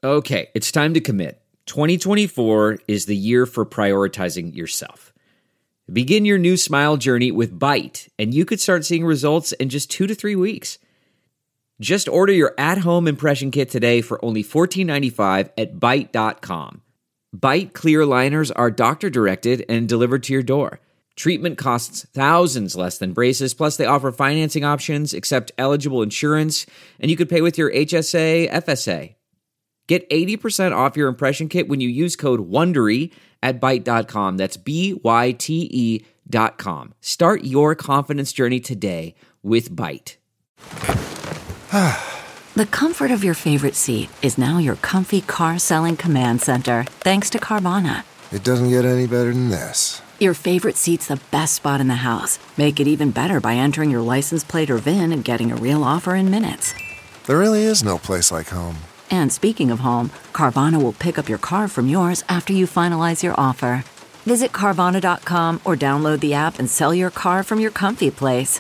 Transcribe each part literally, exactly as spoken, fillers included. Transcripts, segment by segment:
Okay, it's time to commit. twenty twenty-four is the year for prioritizing yourself. Begin your new smile journey with Byte, and you could start seeing results in just two to three weeks. Just order your at-home impression kit today for only fourteen ninety-five at byte dot com. Byte clear aligners are doctor-directed and delivered to your door. Treatment costs thousands less than braces, plus they offer financing options, accept eligible insurance, and you could pay with your H S A, F S A. Get eighty percent off your impression kit when you use code WONDERY at byte dot com. That's B Y T E dot com. Start your confidence journey today with Byte. The comfort of your favorite seat is now your comfy car-selling command center, thanks to Carvana. It doesn't get any better than this. Your favorite seat's the best spot in the house. Make it even better by entering your license plate or V I N and getting a real offer in minutes. There really is no place like home. And speaking of home, Carvana will pick up your car from yours after you finalize your offer. Visit Carvana dot com or download the app and sell your car from your comfy place.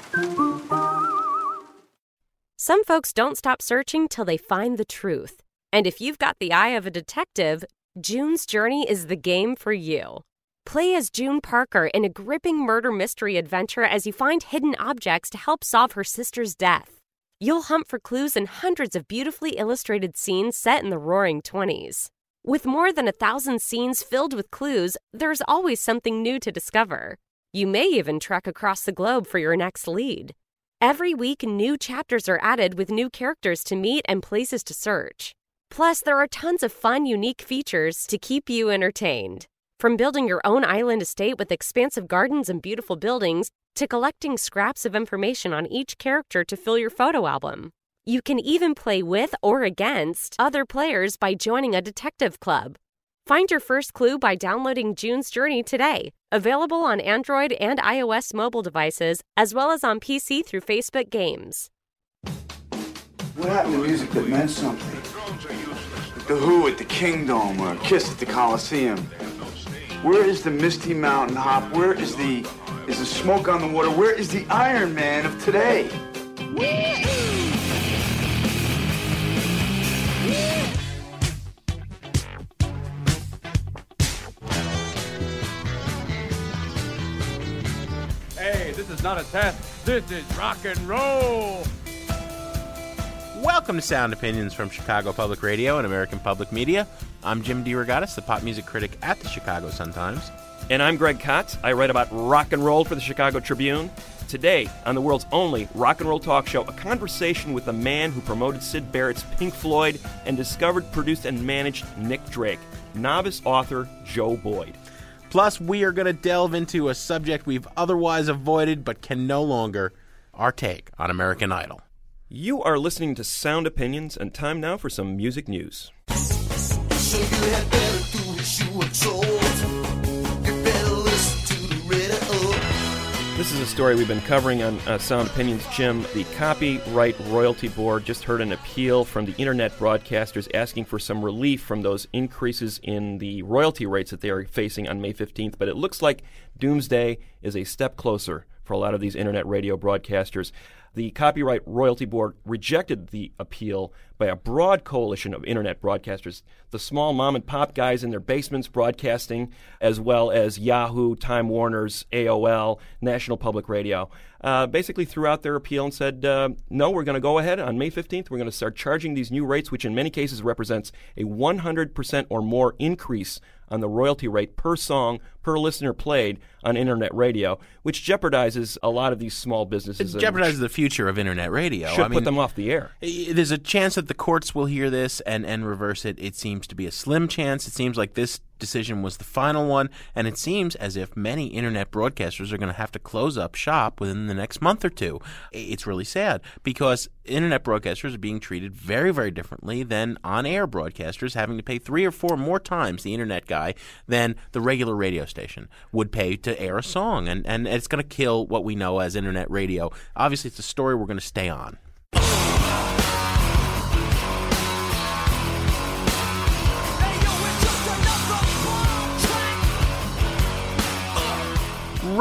Some folks don't stop searching till they find the truth. And if you've got the eye of a detective, June's Journey is the game for you. Play as June Parker in a gripping murder mystery adventure as you find hidden objects to help solve her sister's death. You'll hunt for clues in hundreds of beautifully illustrated scenes set in the roaring twenties. With more than a thousand scenes filled with clues, there's always something new to discover. You may even trek across the globe for your next lead. Every week, new chapters are added with new characters to meet and places to search. Plus, there are tons of fun, unique features to keep you entertained. From building your own island estate with expansive gardens and beautiful buildings, to collecting scraps of information on each character to fill your photo album. You can even play with or against other players by joining a detective club. Find your first clue by downloading June's Journey today. Available on Android and iOS mobile devices, as well as on P C through Facebook Games. What happened to music that meant something? The Who at the Kingdom or Kiss at the Coliseum. Where is the Misty Mountain Hop? Where is the is the Smoke on the Water? Where is the Iron Man of today? Hey, this is not a test. This is rock and roll. Welcome to Sound Opinions from Chicago Public Radio and American Public Media. I'm Jim DeRogatis, the pop music critic at the Chicago Sun-Times. And I'm Greg Kotz. I write about rock and roll for the Chicago Tribune. Today, on the world's only rock and roll talk show, a conversation with the man who promoted Syd Barrett's Pink Floyd and discovered, produced, and managed Nick Drake, novice author Joe Boyd. Plus, we are going to delve into a subject we've otherwise avoided but can no longer, our take on American Idol. You are listening to Sound Opinions, and time now for some music news. So you had better do what you were told. You better listen to the radio. This is a story we've been covering on uh, Sound Opinions, Jim. The Copyright Royalty Board just heard an appeal from the internet broadcasters asking for some relief from those increases in the royalty rates that they are facing on May fifteenth. But it looks like doomsday is a step closer for a lot of these internet radio broadcasters. The Copyright Royalty Board rejected the appeal by a broad coalition of internet broadcasters, the small mom-and-pop guys in their basements broadcasting, as well as Yahoo, Time Warner's, A O L, National Public Radio, uh, basically threw out their appeal and said, uh, no, we're going to go ahead on May fifteenth. We're going to start charging these new rates, which in many cases represents a one hundred percent or more increase on the royalty rate per song, per listener played on internet radio, which jeopardizes a lot of these small businesses. It jeopardizes the future of internet radio. Should I mean, put them off the air. There's a chance that the courts will hear this and, and reverse it. It seems to be a slim chance. It seems like this decision was the final one, and it seems as if many internet broadcasters are going to have to close up shop within the next month or two. It's really sad because internet broadcasters are being treated very, very differently than on-air broadcasters, having to pay three or four more times the internet guy than the regular radio station would pay to air a song, and, and it's going to kill what we know as internet radio. Obviously, it's a story we're going to stay on.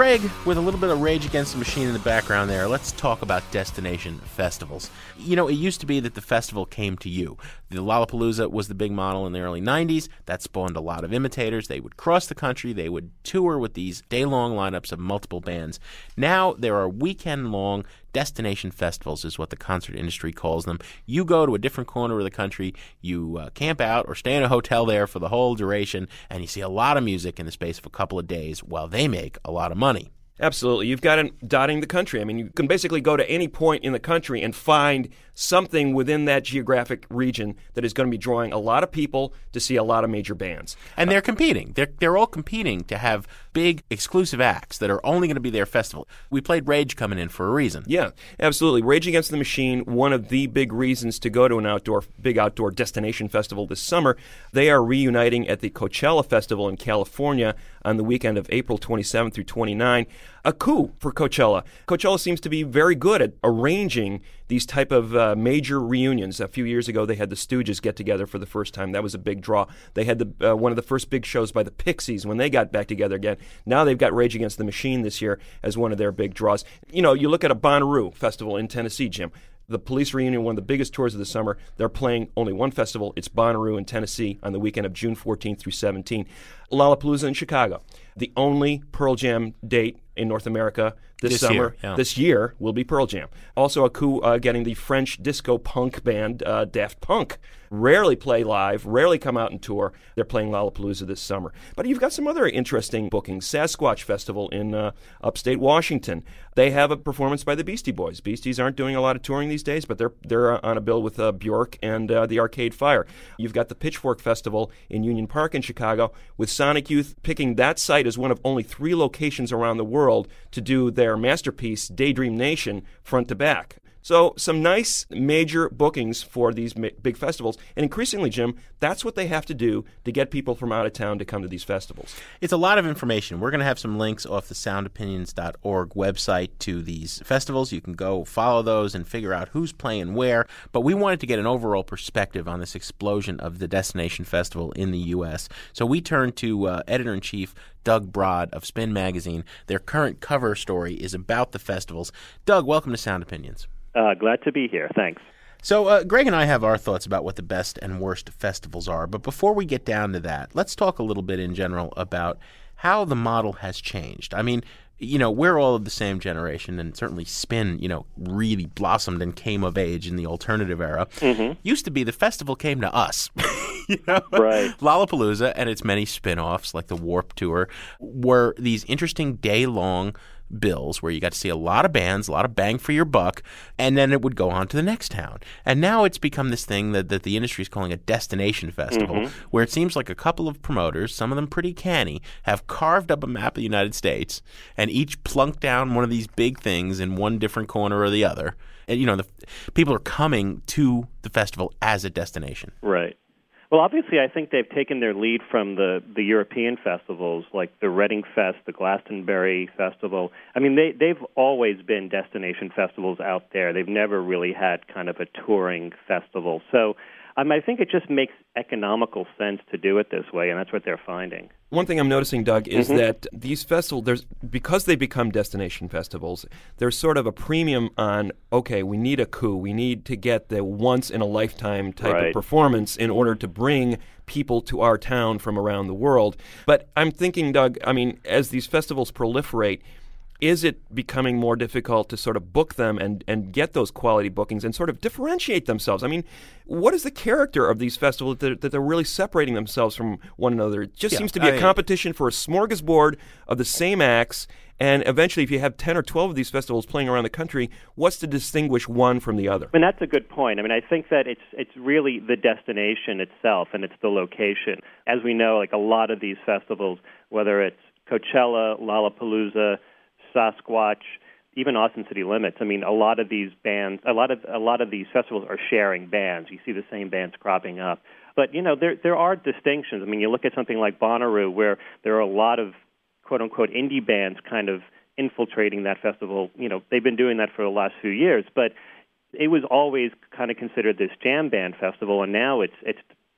Greg, with a little bit of Rage Against the Machine in the background there, let's talk about destination festivals. You know, it used to be that the festival came to you. The Lollapalooza was the big model in the early nineties. That spawned a lot of imitators. They would cross the country. They would tour with these day-long lineups of multiple bands. Now there are weekend-long destination festivals is what the concert industry calls them. You go to a different corner of the country, you uh, camp out or stay in a hotel there for the whole duration, and you see a lot of music in the space of a couple of days while they make a lot of money. Absolutely. You've got it dotting the country. I mean, you can basically go to any point in the country and find something within that geographic region that is going to be drawing a lot of people to see a lot of major bands. And they're competing. They're, they're all competing to have big exclusive acts that are only going to be their festival. We played Rage coming in for a reason. Yeah, absolutely. Rage Against the Machine, one of the big reasons to go to an outdoor, big outdoor destination festival this summer. They are reuniting at the Coachella Festival in California on the weekend of April twenty-seventh through twenty-ninth. A coup for Coachella. Coachella seems to be very good at arranging these type of uh, major reunions. A few years ago, they had the Stooges get together for the first time. That was a big draw. They had the uh, one of the first big shows by the Pixies when they got back together again. Now they've got Rage Against the Machine this year as one of their big draws. You know, you look at a Bonnaroo festival in Tennessee, Jim. The Police Reunion, one of the biggest tours of the summer, they're playing only one festival. It's Bonnaroo in Tennessee on the weekend of June fourteenth through seventeenth. Lollapalooza in Chicago, the only Pearl Jam date in North America this, this summer. Year, yeah. This year will be Pearl Jam. Also a coup uh, getting the French disco punk band uh, Daft Punk. Rarely play live, rarely come out and tour. They're playing Lollapalooza this summer. But you've got some other interesting bookings. Sasquatch Festival in uh, upstate Washington. They have a performance by the Beastie Boys. Beasties aren't doing a lot of touring these days, but they're they're on a bill with uh, Bjork and uh, the Arcade Fire. You've got the Pitchfork Festival in Union Park in Chicago, with Sonic Youth picking that site as one of only three locations around the world to do their masterpiece, Daydream Nation, front to back. So some nice major bookings for these ma- big festivals. And increasingly, Jim, that's what they have to do to get people from out of town to come to these festivals. It's a lot of information. We're going to have some links off the sound opinions dot org website to these festivals. You can go follow those and figure out who's playing where. But we wanted to get an overall perspective on this explosion of the Destination Festival in the U S. So we turned to uh, Editor-in-Chief Doug Broad of Spin Magazine. Their current cover story is about the festivals. Doug, welcome to Sound Opinions. Uh, glad to be here. Thanks. So uh, Greg and I have our thoughts about what the best and worst festivals are. But before we get down to that, let's talk a little bit in general about how the model has changed. I mean, you know, we're all of the same generation, and certainly Spin, you know, really blossomed and came of age in the alternative era. Mm-hmm. Used to be the festival came to us. You know? Right. Lollapalooza and its many spin-offs like the Warped Tour were these interesting day-long bills where you got to see a lot of bands, a lot of bang for your buck, and then it would go on to the next town. And now it's become this thing that, that the industry is calling a destination festival, mm-hmm. where it seems like a couple of promoters, some of them pretty canny, have carved up a map of the United States and each plunked down one of these big things in one different corner or the other. And, you know, the people are coming to the festival as a destination. Right. Well, obviously, I think they've taken their lead from the, the European festivals, like the Reading Fest, the Glastonbury Festival. I mean, they, they've always been destination festivals out there. They've never really had kind of a touring festival. So um, I think it just makes economical sense to do it this way, and that's what they're finding. One thing I'm noticing, Doug, is mm-hmm. that these festivals, there's because they become destination festivals, there's sort of a premium on, okay, we need a coup. We need to get the once-in-a-lifetime type right. of performance in order to bring people to our town from around the world. But I'm thinking, Doug, I mean, as these festivals proliferate, is it becoming more difficult to sort of book them and, and get those quality bookings and sort of differentiate themselves? I mean, what is the character of these festivals that, that they're really separating themselves from one another? It just yeah, seems to be I a mean, competition for a smorgasbord of the same acts, and eventually if you have ten or twelve of these festivals playing around the country, what's to distinguish one from the other? I mean, that's a good point. I mean, I think that it's it's really the destination itself, and it's the location. As we know, like a lot of these festivals, whether it's Coachella, Lollapalooza, Sasquatch, even Austin City Limits. I mean, a lot of these bands, a lot of a lot of these festivals are sharing bands. You see the same bands cropping up, but you know there there are distinctions. I mean, you look at something like Bonnaroo, where there are a lot of quote unquote indie bands kind of infiltrating that festival. You know, they've been doing that for the last few years, but it was always kind of considered this jam band festival, and now it's it's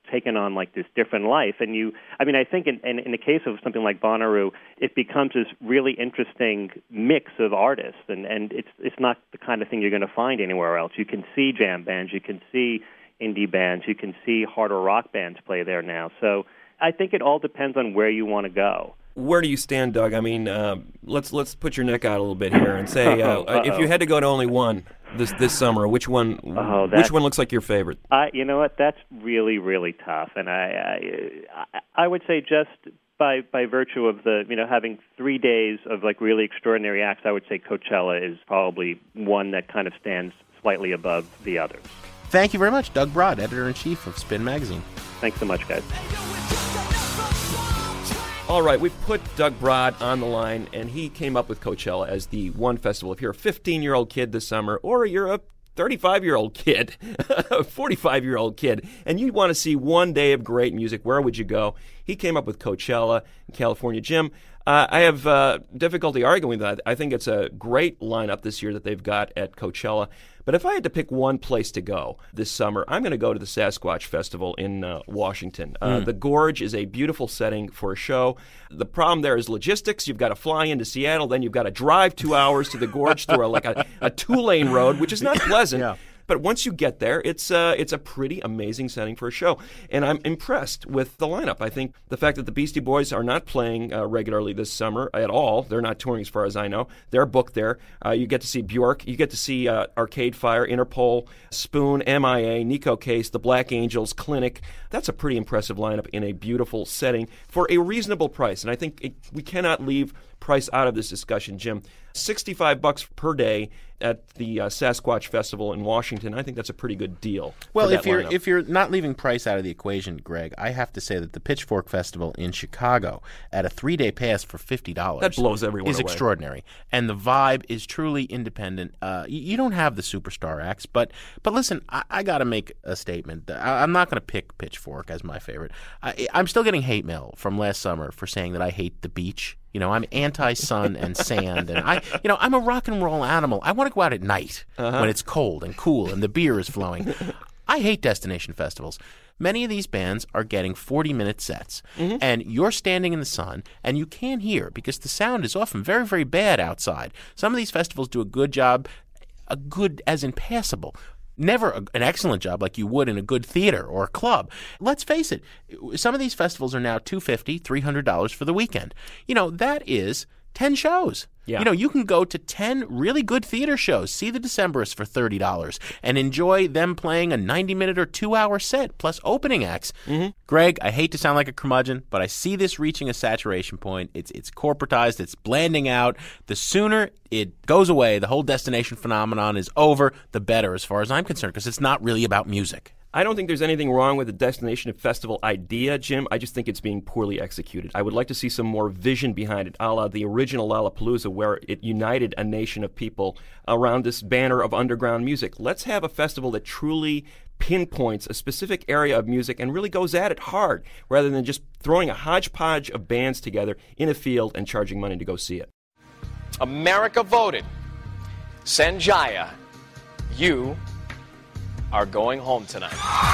taken on like this different life. And you, I mean, I think in, in, in the case of something like Bonnaroo, it becomes this really interesting mix of artists, and, and it's it's not the kind of thing you're going to find anywhere else. You can see jam bands, you can see indie bands, you can see harder rock bands play there now. So I think it all depends on where you want to go. Where do you stand, Doug? I mean, uh, let's let's put your neck out a little bit here and say, uh, if you had to go to only one this this summer, which one oh, which one looks like your favorite? I, you know what? That's really really tough, and I I, I would say just by by virtue of the you know having three days of like really extraordinary acts, I would say Coachella is probably one that kind of stands slightly above the others. Thank you very much, Doug Broad, editor-in-chief of Spin Magazine. Thanks so much, guys. All right, we put Doug Broad on the line, and he came up with Coachella as the one festival. If you're a fifteen-year-old kid this summer, or you're a thirty-five-year-old kid, a forty-five-year-old kid, and you want to see one day of great music, where would you go? He came up with Coachella in California. Jim, uh, I have uh, difficulty arguing that. I think it's a great lineup this year that they've got at Coachella. But if I had to pick one place to go this summer, I'm going to go to the Sasquatch Festival in uh, Washington. Uh, mm. The Gorge is a beautiful setting for a show. The problem there is logistics. You've got to fly into Seattle, then you've got to drive two hours to the Gorge through a, like a, a two-lane road, which is not pleasant. Yeah. But once you get there, it's uh, it's a pretty amazing setting for a show. And I'm impressed with the lineup. I think the fact that the Beastie Boys are not playing uh, regularly this summer at all, they're not touring as far as I know. They're booked there. Uh, you get to see Bjork. You get to see uh, Arcade Fire, Interpol, Spoon, M I A, Nico Case, the Black Angels, Clinic. That's a pretty impressive lineup in a beautiful setting for a reasonable price. And I think it, we cannot leave price out of this discussion, Jim. sixty-five bucks per day at the uh, Sasquatch Festival in Washington. I think that's a pretty good deal. Well, if you're lineup. if you're not leaving price out of the equation, Greg, I have to say that the Pitchfork Festival in Chicago at a three-day pass for fifty dollars that blows everyone is away. Extraordinary, and the vibe is truly independent. Uh, you, you don't have the superstar acts, but but listen, I, I got to make a statement. I, I'm not going to pick Pitchfork as my favorite. I, I'm still getting hate mail from last summer for saying that I hate the beach. You know, I'm anti-sun and sand, and I, you know, I'm a rock and roll animal. I want to go out at night uh-huh. when it's cold and cool and the beer is flowing. I hate destination festivals. Many of these bands are getting forty-minute sets, mm-hmm. and you're standing in the sun, and you can't hear because the sound is often very, very bad outside. Some of these festivals do a good job, a good as in passable. Never a, an excellent job like you would in a good theater or a club. Let's face it, some of these festivals are now two hundred fifty dollars, three hundred dollars for the weekend. You know, that is ten shows. Yeah. You know, you can go to ten really good theater shows, see the Decemberists for thirty dollars, and enjoy them playing a ninety-minute or two-hour set plus opening acts. Mm-hmm. Greg, I hate to sound like a curmudgeon, but I see this reaching a saturation point. It's it's corporatized. It's blanding out. The sooner it goes away, the whole destination phenomenon is over, the better as far as I'm concerned, because it's not really about music. I don't think there's anything wrong with the destination festival idea, Jim. I just think it's being poorly executed. I would like to see some more vision behind it, a la the original Lollapalooza, where it united a nation of people around this banner of underground music. Let's have a festival that truly pinpoints a specific area of music and really goes at it hard, rather than just throwing a hodgepodge of bands together in a field and charging money to go see it. America voted. Sanjaya, you are going home tonight.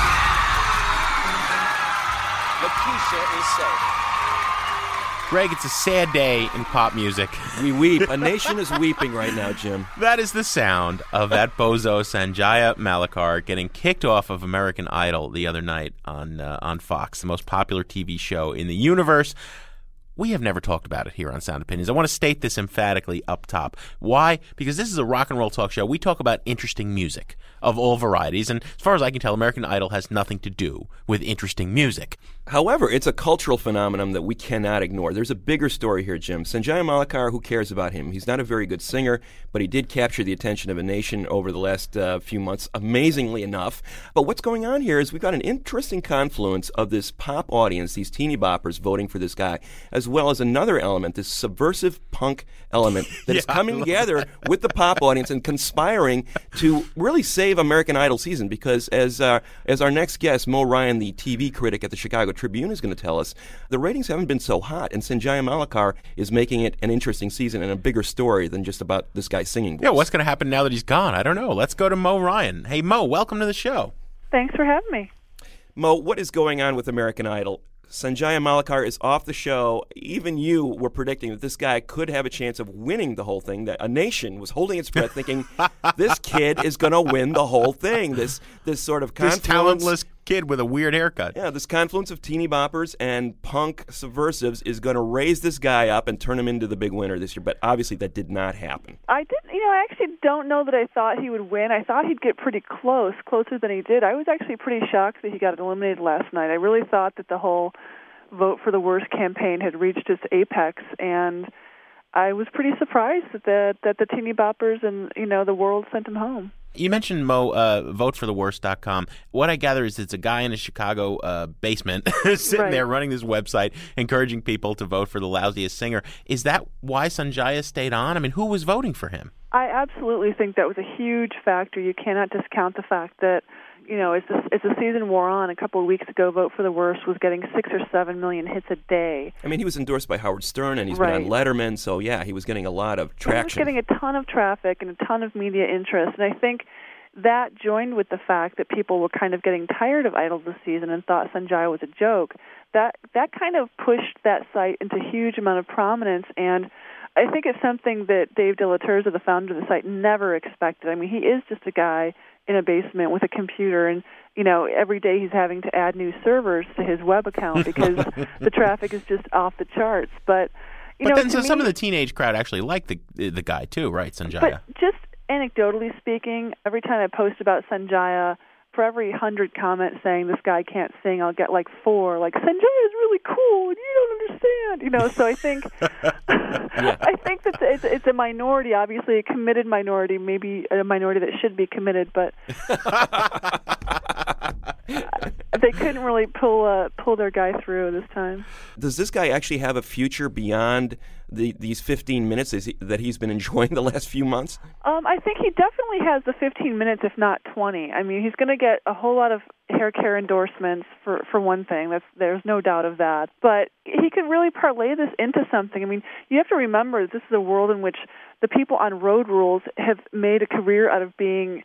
Lakeisha is safe. Greg, it's a sad day in pop music. We weep. A nation is weeping right now, Jim. That is the sound of that bozo Sanjaya Malakar getting kicked off of American Idol the other night on uh, on Fox, the most popular T V show in the universe. We have never talked about it here on Sound Opinions. I want to state this emphatically up top. Why? Because this is a rock and roll talk show. We talk about interesting music of all varieties, and as far as I can tell, American Idol has nothing to do with interesting music. However, it's a cultural phenomenon that we cannot ignore. There's a bigger story here, Jim. Sanjaya Malakar, who cares about him? He's not a very good singer, but he did capture the attention of a nation over the last uh, few months, amazingly enough. But what's going on here is we've got an interesting confluence of this pop audience, these teeny boppers voting for this guy, as well as another element, this subversive punk element that yeah, is coming together that. with the pop audience and conspiring to really save American Idol season. Because as uh, as our next guest, Mo Ryan, the T V critic at the Chicago Tribune, is going to tell us, the ratings haven't been so hot, and Sanjaya Malakar is making it an interesting season and a bigger story than just about this guy singing voice. Yeah, what's going to happen now that he's gone? I don't know. Let's go to Mo Ryan. Hey, Mo, welcome to the show. Thanks for having me. Mo, what is going on with American Idol? Sanjaya Malakar is off the show. Even you were predicting that this guy could have a chance of winning the whole thing, that a nation was holding its breath thinking, this kid is going to win the whole thing. This this sort of confluence. This talentless kid with a weird haircut. Yeah, this confluence of teeny boppers and punk subversives is going to raise this guy up and turn him into the big winner this year. But obviously that did not happen. I didn't, you know, I actually don't know that I thought he would win. I thought he'd get pretty close, closer than he did. I was actually pretty shocked that he got eliminated last night. I really thought that the whole Vote for the Worst campaign had reached its apex, and I was pretty surprised that the, that the teeny boppers and, you know, the world sent him home. You mentioned, Mo, uh, vote for the worst dot com. What I gather is it's a guy in a Chicago uh, basement sitting right. there running this website, encouraging people to vote for the lousiest singer. Is that why Sanjaya stayed on? I mean, who was voting for him? I absolutely think that was a huge factor. You cannot discount the fact that, you know, as the, as the season wore on, a couple of weeks ago, Vote for the Worst was getting six or seven million hits a day. I mean, he was endorsed by Howard Stern, and he's right. been on Letterman, so yeah, he was getting a lot of traction. He was getting a ton of traffic and a ton of media interest, and I think that joined with the fact that people were kind of getting tired of Idol this season and thought Sanjaya was a joke, that that kind of pushed that site into a huge amount of prominence, and I think it's something that Dave De La Terza, the founder of the site, never expected. I mean, he is just a guy in a basement with a computer, and, you know, every day he's having to add new servers to his web account because the traffic is just off the charts. But, you but know, then so me, some of the teenage crowd actually liked the the guy too, right, Sanjaya? But just anecdotally speaking, every time I post about Sanjaya, for every hundred comments saying this guy can't sing, I'll get like four, like, Sanjaya is really cool and you don't understand, you know. So I think, yeah. I think that it's, it's a minority, obviously a committed minority, maybe a minority that should be committed, but they couldn't really pull uh, pull their guy through this time. Does this guy actually have a future beyond the, these fifteen minutes that he's been enjoying the last few months? Um, I think he definitely has the fifteen minutes, if not twenty. I mean, he's going to get a whole lot of hair care endorsements, for, for one thing. That's, there's no doubt of that. But he could really parlay this into something. I mean, you have to remember this is a world in which the people on Road Rules have made a career out of being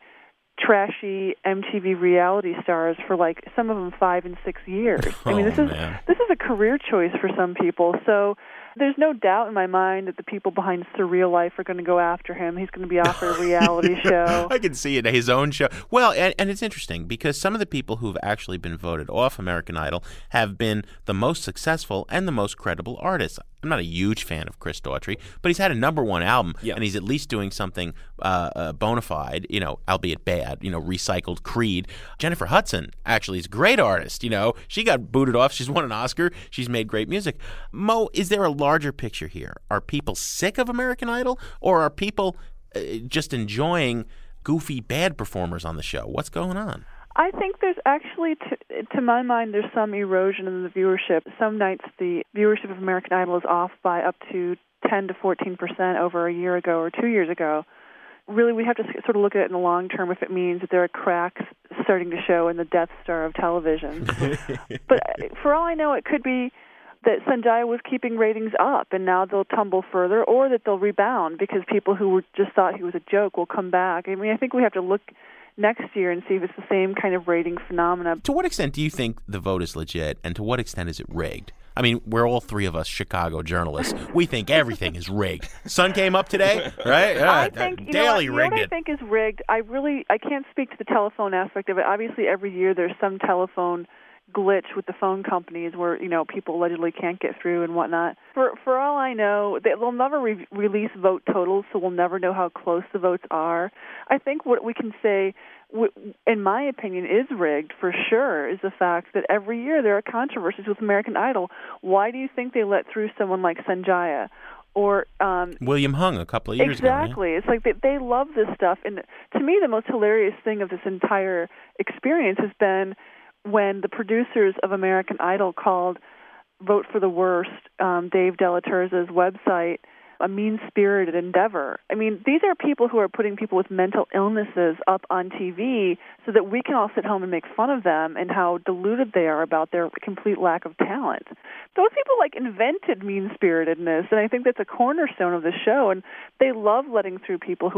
trashy M T V reality stars for, like, some of them five and six years. I mean, this oh, is man. this is a career choice for some people. So there's no doubt in my mind that the people behind Surreal Life are going to go after him. He's going to be offered a reality show. I can see it, his own show. Well, and, and it's interesting because some of the people who've actually been voted off American Idol have been the most successful and the most credible artists. I'm not a huge fan of Chris Daughtry, but he's had a number one album, yeah. and he's at least doing something uh, uh, bona fide, you know, albeit bad, you know, recycled Creed. Jennifer Hudson actually is a great artist, you know. She got booted off. She's won an Oscar. She's made great music. Mo, is there a larger picture here? Are people sick of American Idol, or are people uh, just enjoying goofy, bad performers on the show? What's going on? I think there's actually, to, to my mind, there's some erosion in the viewership. Some nights the viewership of American Idol is off by up to ten to fourteen percent over a year ago or two years ago. Really, we have to sort of look at it in the long term if it means that there are cracks starting to show in the Death Star of television. But for all I know, it could be that Sanjaya was keeping ratings up, and now they'll tumble further, or that they'll rebound because people who were just thought he was a joke will come back. I mean, I think we have to look next year and see if it's the same kind of rating phenomena. To what extent do you think the vote is legit, and to what extent is it rigged? I mean, we're all three of us Chicago journalists. We think everything is rigged. Sun came up today, right? Yeah, I think, you know what, you know what I think is rigged? I really, I can't speak to the telephone aspect of it. Obviously, every year there's some telephone glitch with the phone companies where, you know, people allegedly can't get through and whatnot. For for all I know, they'll never re- release vote totals, so we'll never know how close the votes are. I think what we can say, w- in my opinion, is rigged for sure is the fact that every year there are controversies with American Idol. Why do you think they let through someone like Sanjaya? Or um, William Hung a couple of years exactly. ago. Exactly. Yeah. It's like they, they love this stuff. And to me, the most hilarious thing of this entire experience has been when the producers of American Idol called Vote for the Worst, um, Dave De La Terza's website, a mean-spirited endeavor. I mean, these are people who are putting people with mental illnesses up on T V so that we can all sit home and make fun of them and how deluded they are about their complete lack of talent. Those people, like, invented mean-spiritedness, and I think that's a cornerstone of the show, and they love letting through people who are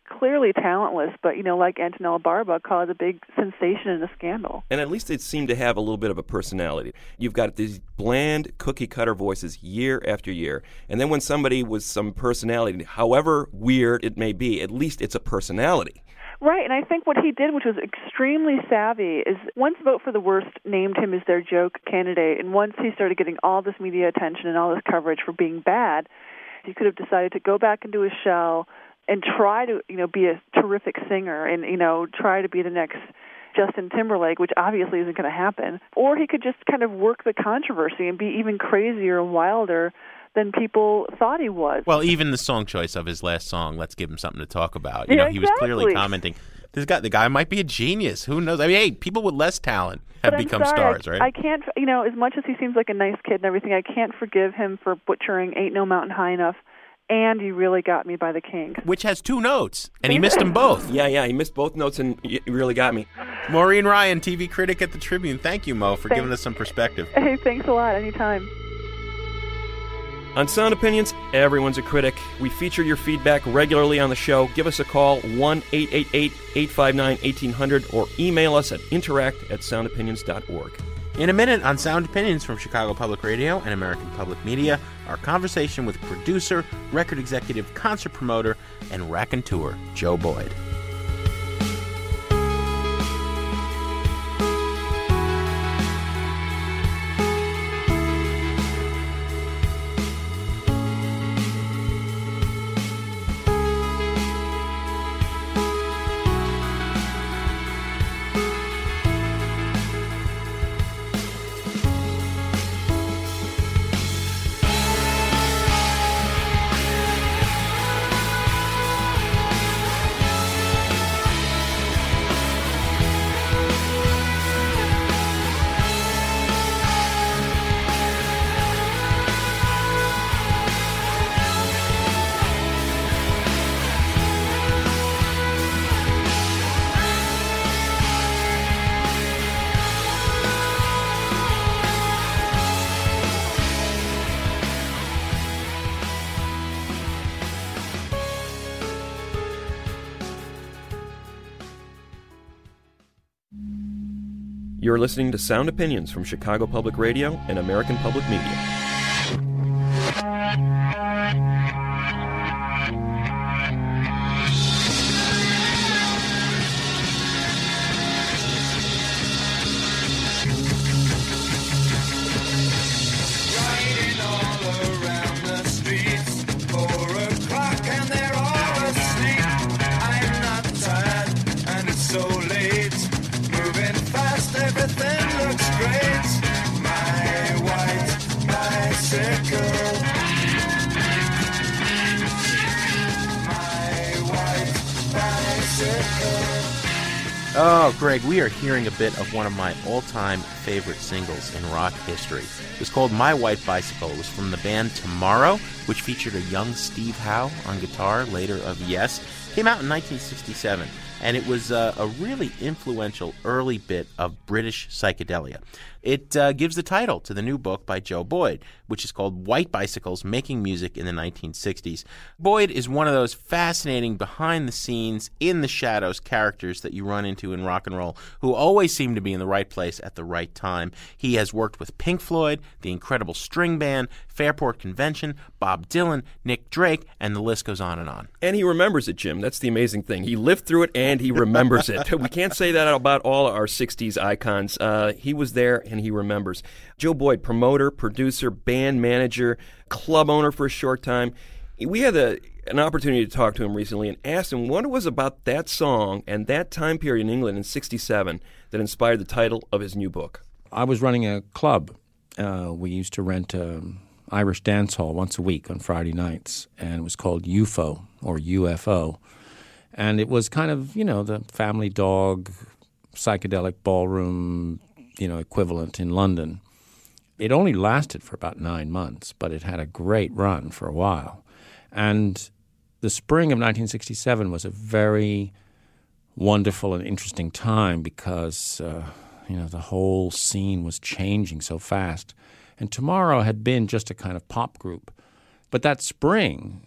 clearly talentless, but, you know, like Antonella Barba, caused a big sensation and a scandal. And at least it seemed to have a little bit of a personality. You've got these bland, cookie-cutter voices year after year. And then when somebody with some personality, however weird it may be, at least it's a personality. Right, and I think what he did, which was extremely savvy, is once Vote for the Worst named him as their joke candidate, and once he started getting all this media attention and all this coverage for being bad, he could have decided to go back into his shell and try to, you know, be a terrific singer and, you know, try to be the next Justin Timberlake, which obviously isn't going to happen. Or he could just kind of work the controversy and be even crazier and wilder than people thought he was. Well, even the song choice of his last song, Let's Give Him Something to Talk About. You yeah, know, he exactly. was clearly commenting, this guy, the guy might be a genius. Who knows? I mean, hey, people with less talent have but become I'm sorry, stars, I, right? I can't, you know, as much as he seems like a nice kid and everything, I can't forgive him for butchering Ain't No Mountain High Enough and You Really Got Me by the Kinks. Which has two notes, and he missed them both. Yeah, yeah, he missed both notes, and it really got me. Maureen Ryan, T V critic at the Tribune. Thank you, Mo, for Thanks. giving us some perspective. Hey, thanks a lot. Anytime. On Sound Opinions, everyone's a critic. We feature your feedback regularly on the show. Give us a call, one eight eight eight, eight five nine, one eight hundred, or email us at interact at sound opinions dot org. In a minute on Sound Opinions from Chicago Public Radio and American Public Media, our conversation with producer, record executive, concert promoter, and raconteur Joe Boyd. You're listening to Sound Opinions from Chicago Public Radio and American Public Media. Oh, Greg, we are hearing a bit of one of my all-time favorite singles in rock history. It was called My White Bicycle. It was from the band Tomorrow, which featured a young Steve Howe on guitar, later of Yes. Came out in nineteen sixty-seven, and it was uh, a really influential early bit of British psychedelia. It uh, gives the title to the new book by Joe Boyd, which is called White Bicycles, Making Music in the nineteen sixties. Boyd is one of those fascinating behind-the-scenes, in-the-shadows characters that you run into in rock and roll who always seem to be in the right place at the right time. He has worked with Pink Floyd, the Incredible String Band, Fairport Convention, Bob Dylan, Nick Drake, and the list goes on and on. And he remembers it, Jim. That's the amazing thing. He lived through it, and he remembers it. We can't say that about all our sixties icons. Uh, he was there, and he remembers. Joe Boyd, promoter, producer, band manager, club owner for a short time. We had a, an opportunity to talk to him recently and asked him what it was about that song and that time period in England in sixty-seven that inspired the title of his new book. I was running a club. Uh, we used to rent an Irish dance hall once a week on Friday nights, and it was called U F O, or U F O. And it was kind of, you know, the Family Dog, psychedelic ballroom, you know, equivalent in London. It only lasted for about nine months, but it had a great run for a while. And the spring of nineteen sixty-seven was a very wonderful and interesting time because, uh, you know, the whole scene was changing so fast. And Tomorrow had been just a kind of pop group. But that spring,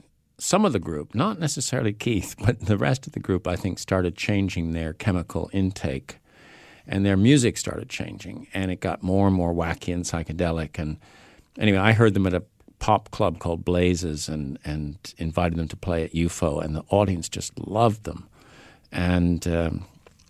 some of the group, not necessarily Keith, but the rest of the group, I think, started changing their chemical intake, and their music started changing, and it got more and more wacky and psychedelic. And anyway, I heard them at a pop club called Blazes and, and invited them to play at U F O, and the audience just loved them. And um,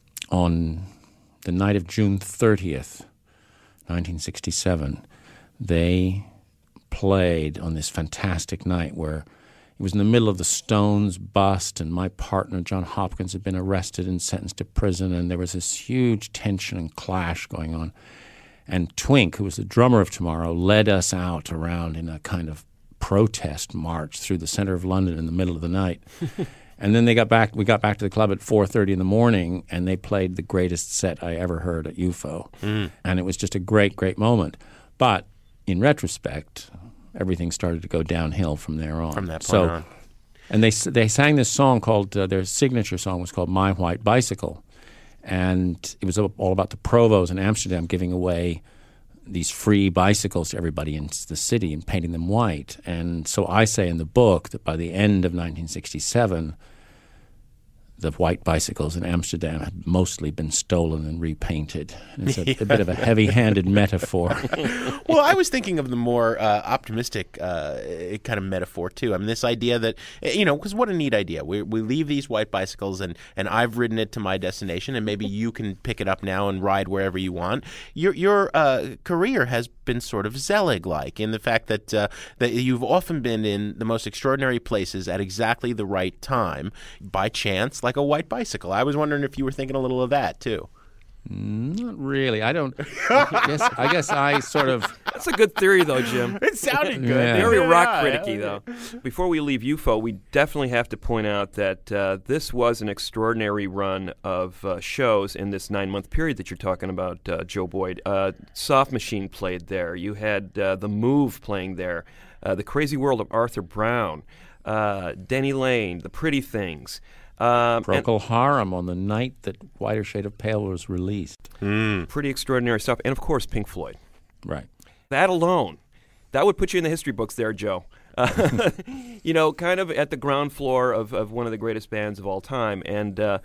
on the night of June thirtieth, nineteen sixty-seven, they played on this fantastic night where it was in the middle of the Stones bust, and my partner, John Hopkins, had been arrested and sentenced to prison, and there was this huge tension and clash going on. And Twink, who was the drummer of Tomorrow, led us out around in a kind of protest march through the center of London in the middle of the night. And then they got back. We got back to the club at four thirty in the morning, and they played the greatest set I ever heard at U F O. Mm. And it was just a great, great moment. But in retrospect, everything started to go downhill from there on. From that point so, on. And they they sang this song called, uh, their signature song was called My White Bicycle. And it was all about the Provos in Amsterdam giving away these free bicycles to everybody in the city and painting them white. And so I say in the book that by the end of nineteen sixty-seven, the white bicycles in Amsterdam had mostly been stolen and repainted. And it's a, yeah. a bit of a heavy-handed metaphor. Well, I was thinking of the more uh, optimistic uh, kind of metaphor, too. I mean, this idea that, you know, because what a neat idea. We we leave these white bicycles, and, and I've ridden it to my destination, and maybe you can pick it up now and ride wherever you want. Your your uh, career has been sort of Zelig-like in the fact that uh, that you've often been in the most extraordinary places at exactly the right time, by chance, like a white bicycle. I was wondering if you were thinking a little of that, too. Not really. I don't. I guess, I guess I sort of. That's a good theory, though, Jim. It sounded good. Yeah. Very yeah, rock yeah, criticky, yeah. though. Before we leave U F O, we definitely have to point out that uh, this was an extraordinary run of uh, shows in this nine-month period that you're talking about, uh, Joe Boyd. Uh, Soft Machine played there. You had uh, The Move playing there. Uh, the Crazy World of Arthur Brown. Uh, Denny Lane. The Pretty Things. Um, Procol Harum on the night that Whiter Shade of Pale was released. Mm. Pretty extraordinary stuff. And, of course, Pink Floyd. Right. That alone, that would put you in the history books there, Joe. Uh, you know, kind of at the ground floor of, of one of the greatest bands of all time. And uh,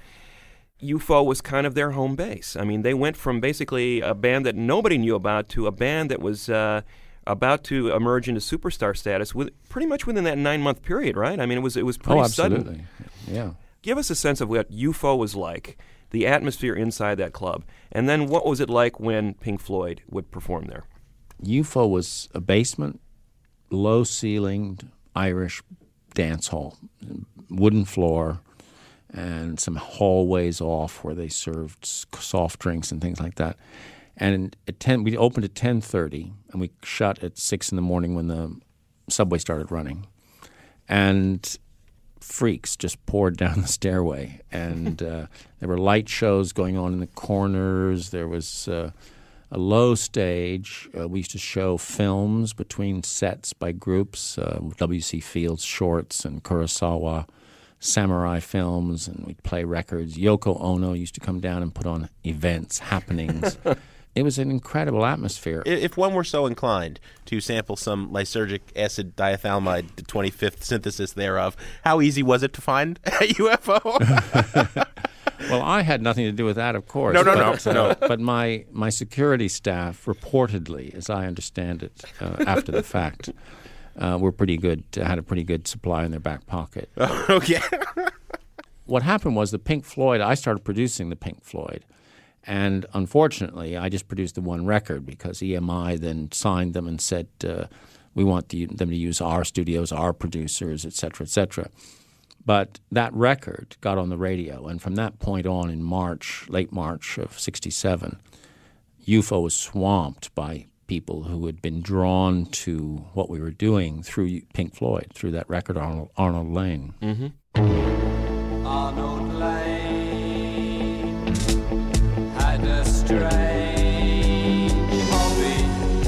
U F O was kind of their home base. I mean, they went from basically a band that nobody knew about to a band that was uh, about to emerge into superstar status with pretty much within that nine-month period, right? I mean, it was, it was pretty oh, absolutely. sudden. Yeah. Give us a sense of what U F O was like, the atmosphere inside that club, and then what was it like when Pink Floyd would perform there? U F O was a basement, low-ceilinged Irish dance hall, wooden floor, and some hallways off where they served soft drinks and things like that. And at ten, we opened at ten thirty, and we shut at six in the morning when the subway started running. And freaks just poured down the stairway, and uh, there were light shows going on in the corners. There was uh, a low stage. Uh, we used to show films between sets by groups, uh, W C Fields shorts and Kurosawa samurai films, and we'd play records. Yoko Ono used to come down and put on events, happenings. It was an incredible atmosphere. If one were so inclined to sample some lysergic acid diethylamide, the twenty-fifth synthesis thereof, how easy was it to find at U F O? Well, I had nothing to do with that, of course. No, no, but, no. Uh, no. But my, my security staff, reportedly, as I understand it, uh, after the fact, uh, were pretty good, uh, had a pretty good supply in their back pocket. Oh, okay. What happened was the Pink Floyd, I started producing the Pink Floyd. And unfortunately, I just produced the one record because E M I then signed them and said, uh, we want the, them to use our studios, our producers, et cetera, et cetera. But that record got on the radio, and from that point on in March, late March of sixty-seven, U F O was swamped by people who had been drawn to what we were doing through Pink Floyd, through that record, Arnold, Arnold Lane. Mm-hmm. Arnold Lane had a strange hobby,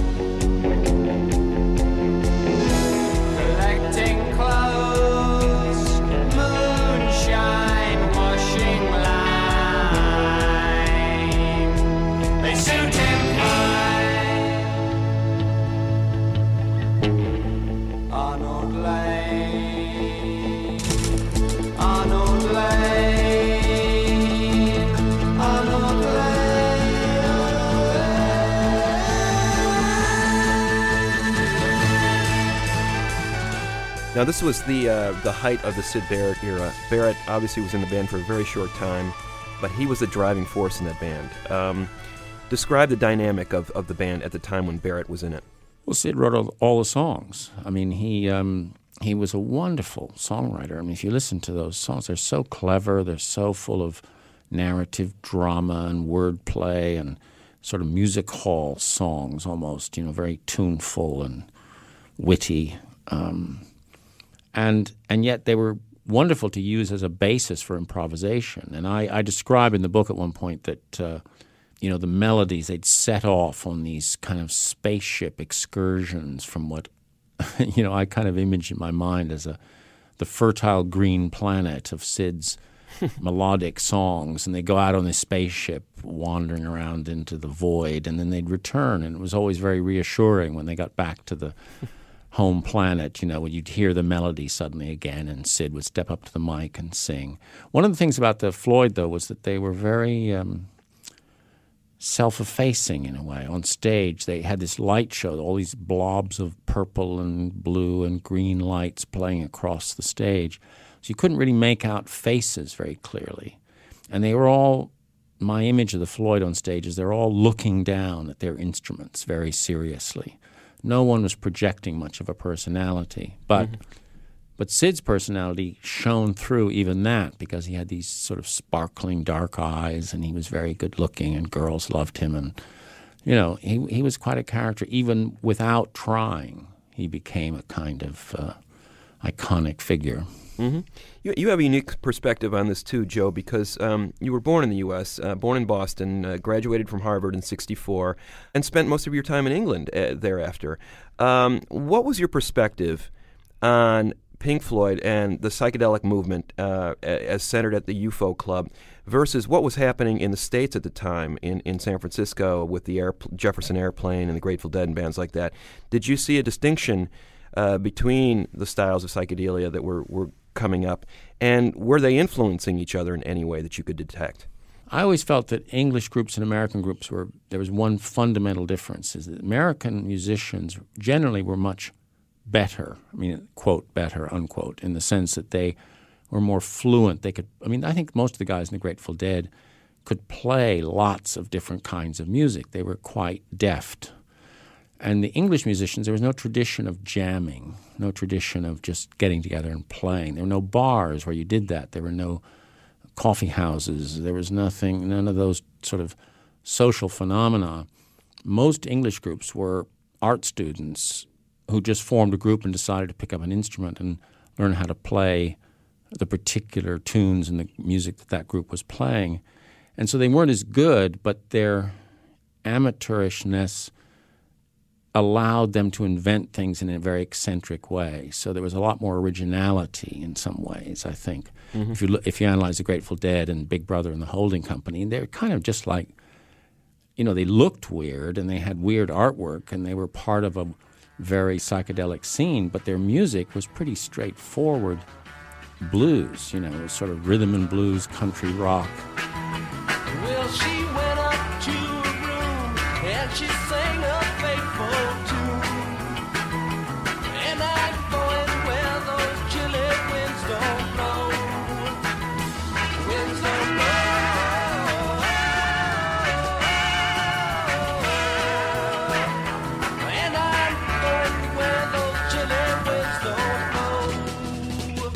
collecting clothes, moonshine, washing lime. They suit him fine. Arnold Lane. Now, this was the uh, the height of the Syd Barrett era. Barrett obviously was in the band for a very short time, but he was the driving force in that band. Um, describe the dynamic of, of the band at the time when Barrett was in it. Well, Syd wrote all, all the songs. I mean, he um, he was a wonderful songwriter. I mean, if you listen to those songs, they're so clever. They're so full of narrative drama and wordplay and sort of music hall songs almost, you know, very tuneful and witty. Um, and and yet they were wonderful to use as a basis for improvisation. And I, I describe in the book at one point that, uh, you know, the melodies, they'd set off on these kind of spaceship excursions from what, you know, I kind of image in my mind as a the fertile green planet of Syd's melodic songs. And they go out on this spaceship wandering around into the void, and then they'd return. And it was always very reassuring when they got back to the home planet, you know, when you'd hear the melody suddenly again, and Syd would step up to the mic and sing. One of the things about the Floyd, though, was that they were very um, self-effacing in a way. On stage, they had this light show, all these blobs of purple and blue and green lights playing across the stage. So you couldn't really make out faces very clearly. And they were all, my image of the Floyd on stage is they're all looking down at their instruments very seriously. No one was projecting much of a personality. But mm-hmm. but Syd's personality shone through even that, because he had these sort of sparkling dark eyes, and he was very good looking, and girls loved him. And, you know, he he was quite a character. Even without trying, he became a kind of uh, iconic figure. Mm-hmm. You, you have a unique perspective on this too, Joe, because um, you were born in the U S, uh, born in Boston, uh, graduated from Harvard in sixty-four, and spent most of your time in England uh, thereafter. Um, what was your perspective on Pink Floyd and the psychedelic movement uh, as centered at the U F O Club versus what was happening in the States at the time in, in San Francisco with the Air, Jefferson Airplane and the Grateful Dead and bands like that? Did you see a distinction uh, between the styles of psychedelia that were, were coming up, and were they influencing each other in any way that you could detect? I always felt that English groups and American groups were, there was one fundamental difference, is that American musicians generally were much better, I mean, quote, better, unquote, in the sense that they were more fluent. They could, I mean, I think most of the guys in the Grateful Dead could play lots of different kinds of music. They were quite deft. And the English musicians, there was no tradition of jamming, no tradition of just getting together and playing. There were no bars where you did that. There were no coffee houses. There was nothing, none of those sort of social phenomena. Most English groups were art students who just formed a group and decided to pick up an instrument and learn how to play the particular tunes and the music that that group was playing. And so they weren't as good, but their amateurishness allowed them to invent things in a very eccentric way. So there was a lot more originality in some ways, I think. Mm-hmm. If you look, if you analyze the Grateful Dead and Big Brother and the Holding Company, they're kind of just like, you know, they looked weird and they had weird artwork and they were part of a very psychedelic scene, but their music was pretty straightforward blues, you know, it was sort of rhythm and blues, country rock. Well, she went up to a room and she sang a faithful tune. And I'm going where those chilly winds don't blow. Winds don't blow. And I'm going where those chilly winds don't blow.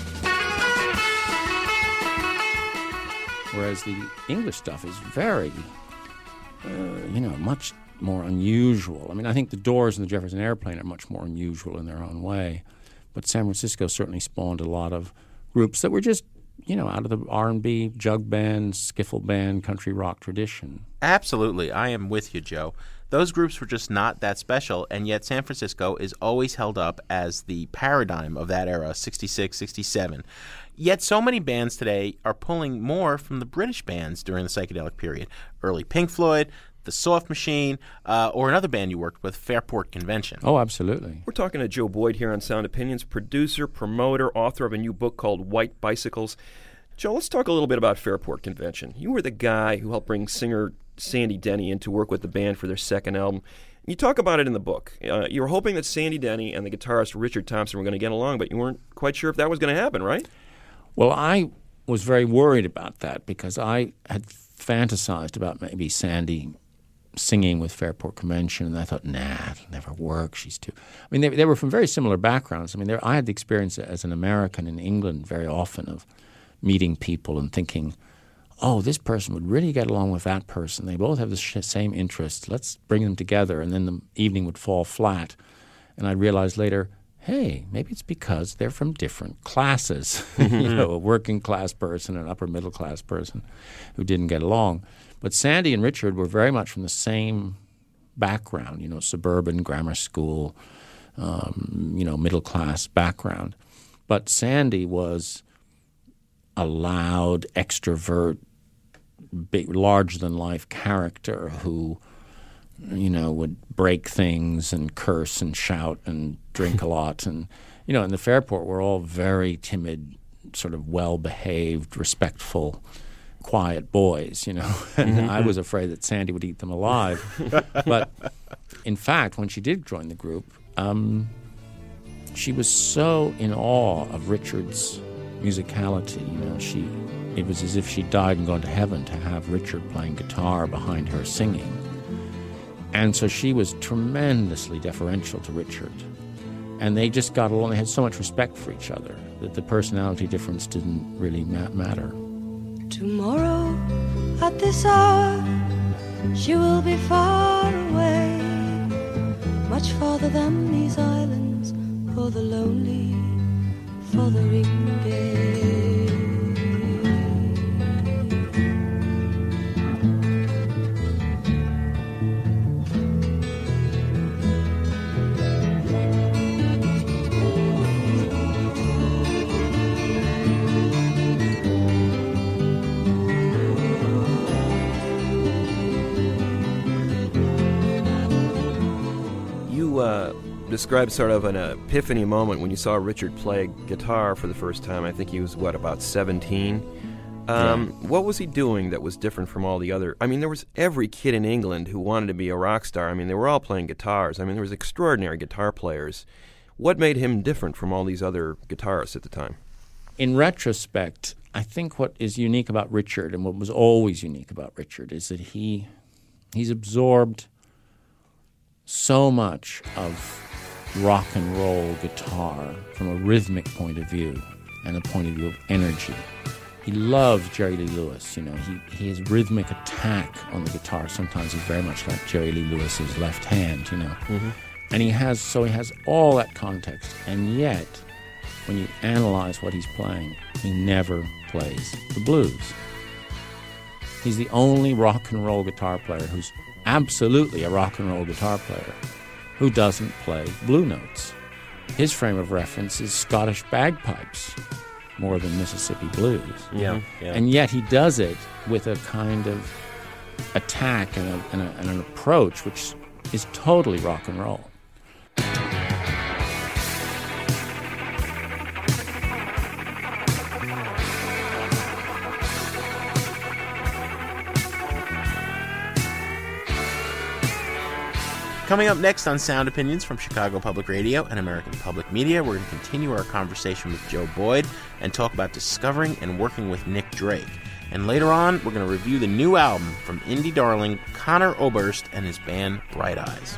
Whereas the English stuff is very, uh, you know, much more unusual. I mean, I think the Doors and the Jefferson Airplane are much more unusual in their own way. But San Francisco certainly spawned a lot of groups that were just, you know, out of the R and B, jug band, skiffle band, country rock tradition. Absolutely. I am with you, Joe. Those groups were just not that special, and yet San Francisco is always held up as the paradigm of that era, sixty-six, sixty-seven. Yet so many bands today are pulling more from the British bands during the psychedelic period. Early Pink Floyd, The Soft Machine, uh, or another band you worked with, Fairport Convention. Oh, absolutely. We're talking to Joe Boyd here on Sound Opinions, producer, promoter, author of a new book called White Bicycles. Joe, let's talk a little bit about Fairport Convention. You were the guy who helped bring singer Sandy Denny in to work with the band for their second album. You talk about it in the book. Uh, you were hoping that Sandy Denny and the guitarist Richard Thompson were going to get along, but you weren't quite sure if that was going to happen, right? Well, I was very worried about that because I had fantasized about maybe Sandy singing with Fairport Convention, and I thought, nah, it'll never work. She's too... I mean, they, they were from very similar backgrounds. I mean, I had the experience as an American in England very often of meeting people and thinking, oh, this person would really get along with that person. They both have the sh- same interests. Let's bring them together. And then the evening would fall flat. And I'd realize later, hey, maybe it's because they're from different classes. You know, a working class person, an upper middle class person who didn't get along. But Sandy and Richard were very much from the same background, you know, suburban grammar school, um, you know, middle class background. But Sandy was a loud, extrovert, big, larger-than-life character who, you know, would break things and curse and shout and drink a lot. And, you know, in the Fairport, we're all very timid, sort of well-behaved, respectful, quiet boys, you know. And mm-hmm. I was afraid that Sandy would eat them alive. But, in fact, when she did join the group, um, she was so in awe of Richard's musicality. You know, she it was as if she died and gone to heaven to have Richard playing guitar behind her singing. And so she was tremendously deferential to Richard. And they just got along. They had so much respect for each other that the personality difference didn't really ma- matter. Tomorrow at this hour she will be far away, much farther than these islands, for the lonely, for the ring-gay. Uh, described sort of an epiphany moment when you saw Richard play guitar for the first time. I think he was, what, about seventeen? Um, yeah. What was he doing that was different from all the other... I mean, there was every kid in England who wanted to be a rock star. I mean, they were all playing guitars. I mean, there was extraordinary guitar players. What made him different from all these other guitarists at the time? In retrospect, I think what is unique about Richard, and what was always unique about Richard, is that he he's absorbed so much of rock and roll guitar from a rhythmic point of view and a point of view of energy. He loves Jerry Lee Lewis. You know, he, he his rhythmic attack on the guitar sometimes is very much like Jerry Lee Lewis's left hand, you know. Mm-hmm. And he has, so he has all that context. And yet, when you analyze what he's playing, he never plays the blues. He's the only rock and roll guitar player who's absolutely a rock and roll guitar player who doesn't play blue notes. His frame of reference is Scottish bagpipes more than Mississippi blues. Yeah, yeah. And yet he does it with a kind of attack and, a, and, a, and an approach which is totally rock and roll. Coming up next on Sound Opinions from Chicago Public Radio and American Public Media, we're going to continue our conversation with Joe Boyd and talk about discovering and working with Nick Drake. And later on, we're going to review the new album from indie darling Conor Oberst and his band Bright Eyes.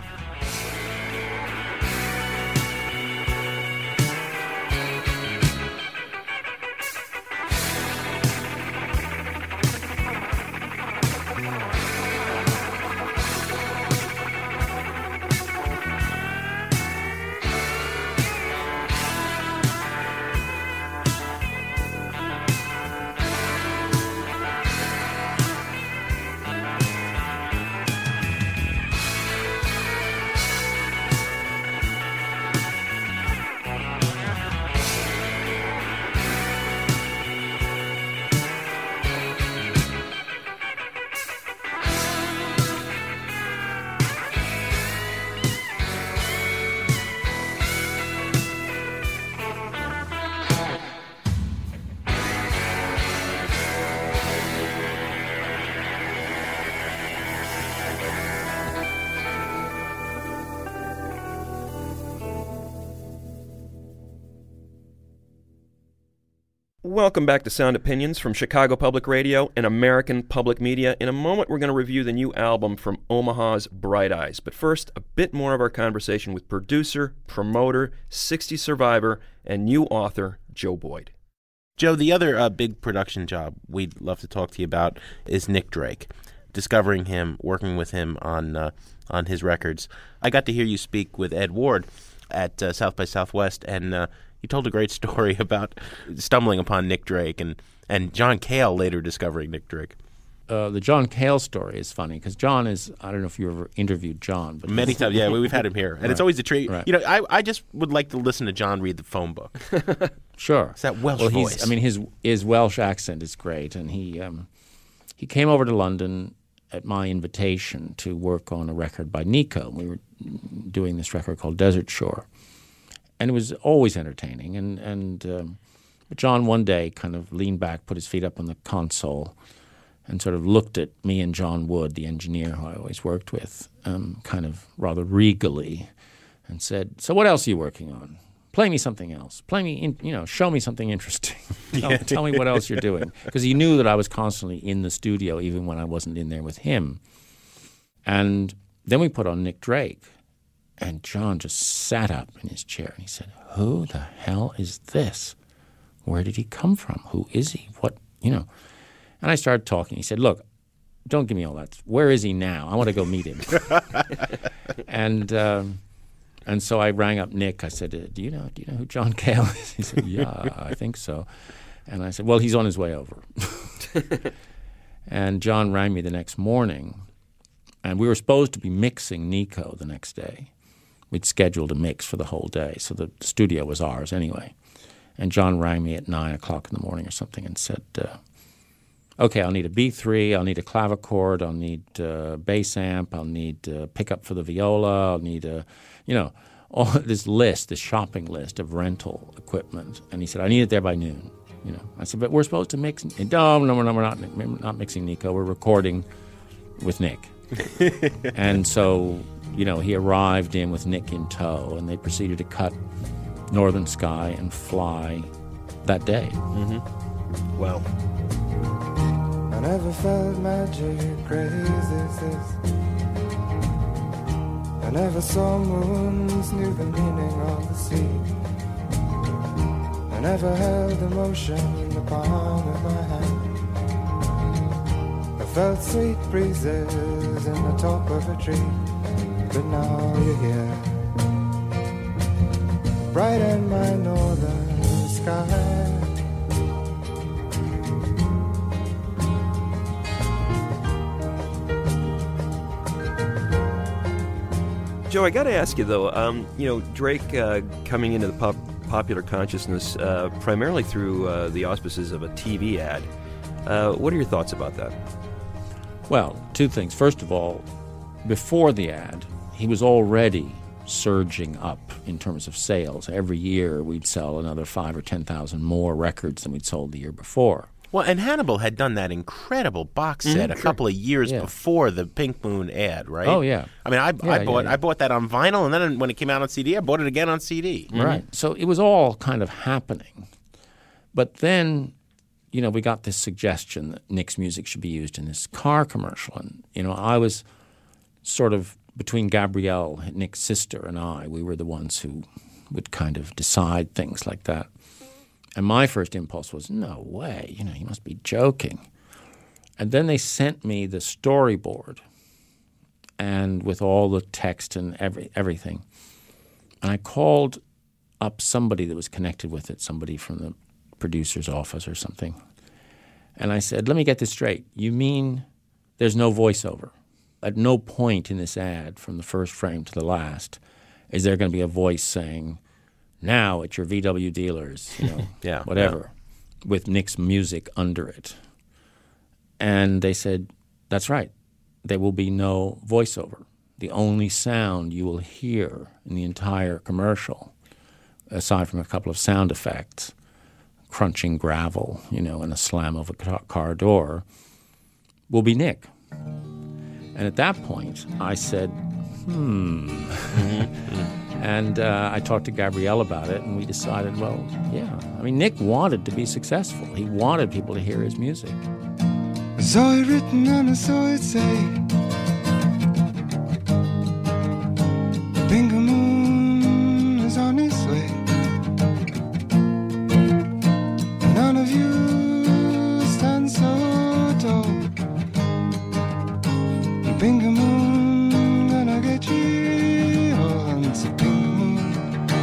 Welcome back to Sound Opinions from Chicago Public Radio and American Public Media. In a moment, we're going to review the new album from Omaha's Bright Eyes. But first, a bit more of our conversation with producer, promoter, sixties survivor, and new author, Joe Boyd. Joe, the other uh, big production job we'd love to talk to you about is Nick Drake. Discovering him, working with him on uh, on his records. I got to hear you speak with Ed Ward at uh, South by Southwest, and uh, you told a great story about stumbling upon Nick Drake and, and John Cale later discovering Nick Drake. Uh, the John Cale story is funny because John is, I don't know if you ever interviewed John. But Many times, yeah, we've had him here. And right. it's always a treat. Right. You know, I, I just would like to listen to John read the phone book. Sure. It's that Welsh well, voice. He's, I mean, his his Welsh accent is great. And he um, he came over to London at my invitation to work on a record by Nico. We were doing this record called Desert Shore. And it was always entertaining. And, and um, but John one day kind of leaned back, put his feet up on the console, and sort of looked at me and John Wood, the engineer who I always worked with, um, kind of rather regally, and said, "So what else are you working on? Play me something else. Play me, in, you know, show me something interesting. tell, Yeah. tell me what else you're doing." Because he knew that I was constantly in the studio, even when I wasn't in there with him. And then we put on Nick Drake. And John just sat up in his chair and he said, "Who the hell is this? Where did he come from? Who is he? What, you know?" And I started talking. He said, "Look, don't give me all that. Where is he now? I want to go meet him." and um, and so I rang up Nick. I said, uh, "Do you know? Do you know who John Cale is?" He said, "Yeah, I think so." And I said, "Well, he's on his way over." And John rang me the next morning, and we were supposed to be mixing Nico the next day. We'd scheduled a mix for the whole day, so the studio was ours anyway. And John rang me at nine o'clock in the morning or something and said, uh, "Okay, I'll need a B three, I'll need a clavichord, I'll need a bass amp, I'll need a pickup for the viola, I'll need a, you know, all this list, this shopping list of rental equipment." And he said, "I need it there by noon." You know, I said, "But we're supposed to mix." And, no, no, no, we're not. We're not mixing Nico. We're recording with Nick. And so, you know, he arrived in with Nick in tow, and they proceeded to cut Northern Sky and Fly that day. Mm-hmm. Wow. I never felt magic crazy as this. I never saw moons, knew the meaning of the sea. I never held emotion in the palm of my hand. I felt sweet breezes in the top of a tree. But now you're here, bright in my northern sky. Joe, I got to ask you, though, um, you know, Drake uh, coming into the pop- popular consciousness uh, primarily through uh, the auspices of a T V ad. Uh, what are your thoughts about that? Well, two things. First of all, before the ad, he was already surging up in terms of sales. Every year we'd sell another five or ten thousand more records than we'd sold the year before. Well, and Hannibal had done that incredible box set Mm-hmm, a couple of years yeah. before the Pink Moon ad, right? Oh, yeah. I mean, I, Yeah, I bought yeah, yeah. I bought that on vinyl, and then when it came out on C D, I bought it again on C D. Mm-hmm. Right. So it was all kind of happening. But then, you know, we got this suggestion that Nick's music should be used in this car commercial. And, you know, I was sort of between Gabrielle, Nick's sister, and I, we were the ones who would kind of decide things like that. And my first impulse was, no way, you know, you must be joking. And then they sent me the storyboard and with all the text and every everything. And I called up somebody that was connected with it, somebody from the producer's office or something. And I said, "Let me get this straight. You mean there's no voiceover? At no point in this ad, from the first frame to the last, is there going to be a voice saying, 'Now at your V W dealers,' you know, yeah, whatever, yeah. with Nick's music under it." And they said, "That's right. There will be no voiceover. The only sound you will hear in the entire commercial, aside from a couple of sound effects, crunching gravel, you know, and a slam of a car door, will be Nick." And at that point, I said, hmm, And uh, I talked to Gabrielle about it, and we decided, well, yeah. I mean, Nick wanted to be successful. He wanted people to hear his music. I saw it written and I saw it say, the pink moon is on its way. None of you stand so tall. The pink moon gonna get you all. It's a pink moon.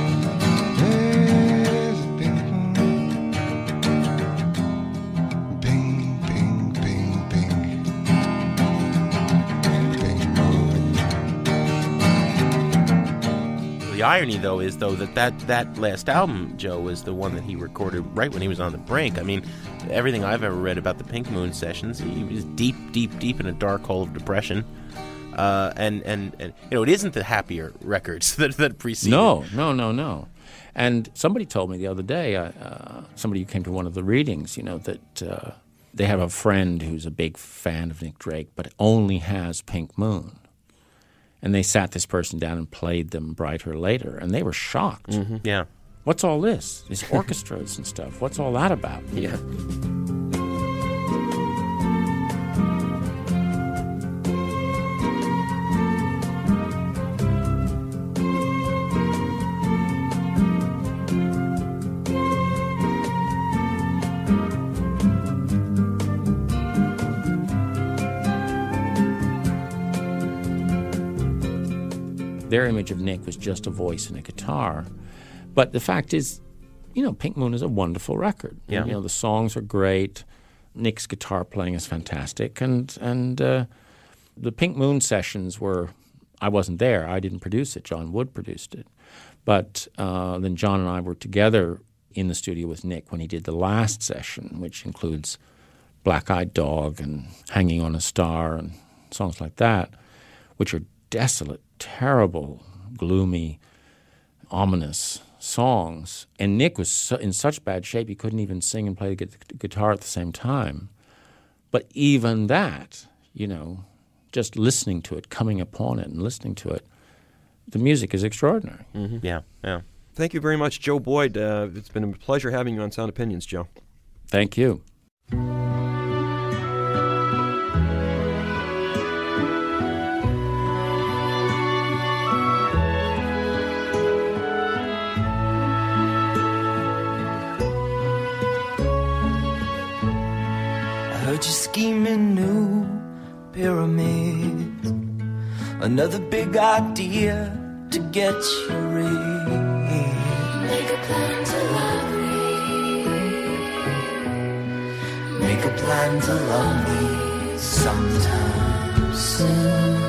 There's a pink moon. Pink, pink, pink, pink. Pink moon. The irony, though, is though that, that that last album, Joe, was the one that he recorded right when he was on the brink. I mean, everything I've ever read about the Pink Moon sessions, he was deep, deep, deep in a dark hole of depression. Uh, and, and, and, you know, it isn't the happier records that, that preceded. No, no, no, no. And somebody told me the other day, uh, uh, somebody who came to one of the readings, you know, that uh, they have a friend who's a big fan of Nick Drake, but only has Pink Moon. And they sat this person down and played them Brighter Later, and they were shocked. Mm-hmm. Yeah. What's all this? These orchestras and stuff. What's all that about? Yeah. Their image of Nick was just a voice and a guitar. But the fact is, you know, Pink Moon is a wonderful record. Yeah. You know, the songs are great. Nick's guitar playing is fantastic. And and uh, the Pink Moon sessions were, I wasn't there. I didn't produce it. John Wood produced it. But uh, then John and I were together in the studio with Nick when he did the last session, which includes Black-Eyed Dog and Hanging on a Star and songs like that, which are desolate, terrible, gloomy, ominous songs. And Nick was so, in such bad shape he couldn't even sing and play the gu- guitar at the same time. But even that, you know, just listening to it, coming upon it and listening to it, the music is extraordinary. Mm-hmm. Yeah, yeah. Thank you very much, Joe Boyd. Uh, it's been a pleasure having you on Sound Opinions, Joe. Thank you. Heard you scheming new pyramids, another big idea to get you rich. Make a plan to love me. Make a plan to love me sometime soon.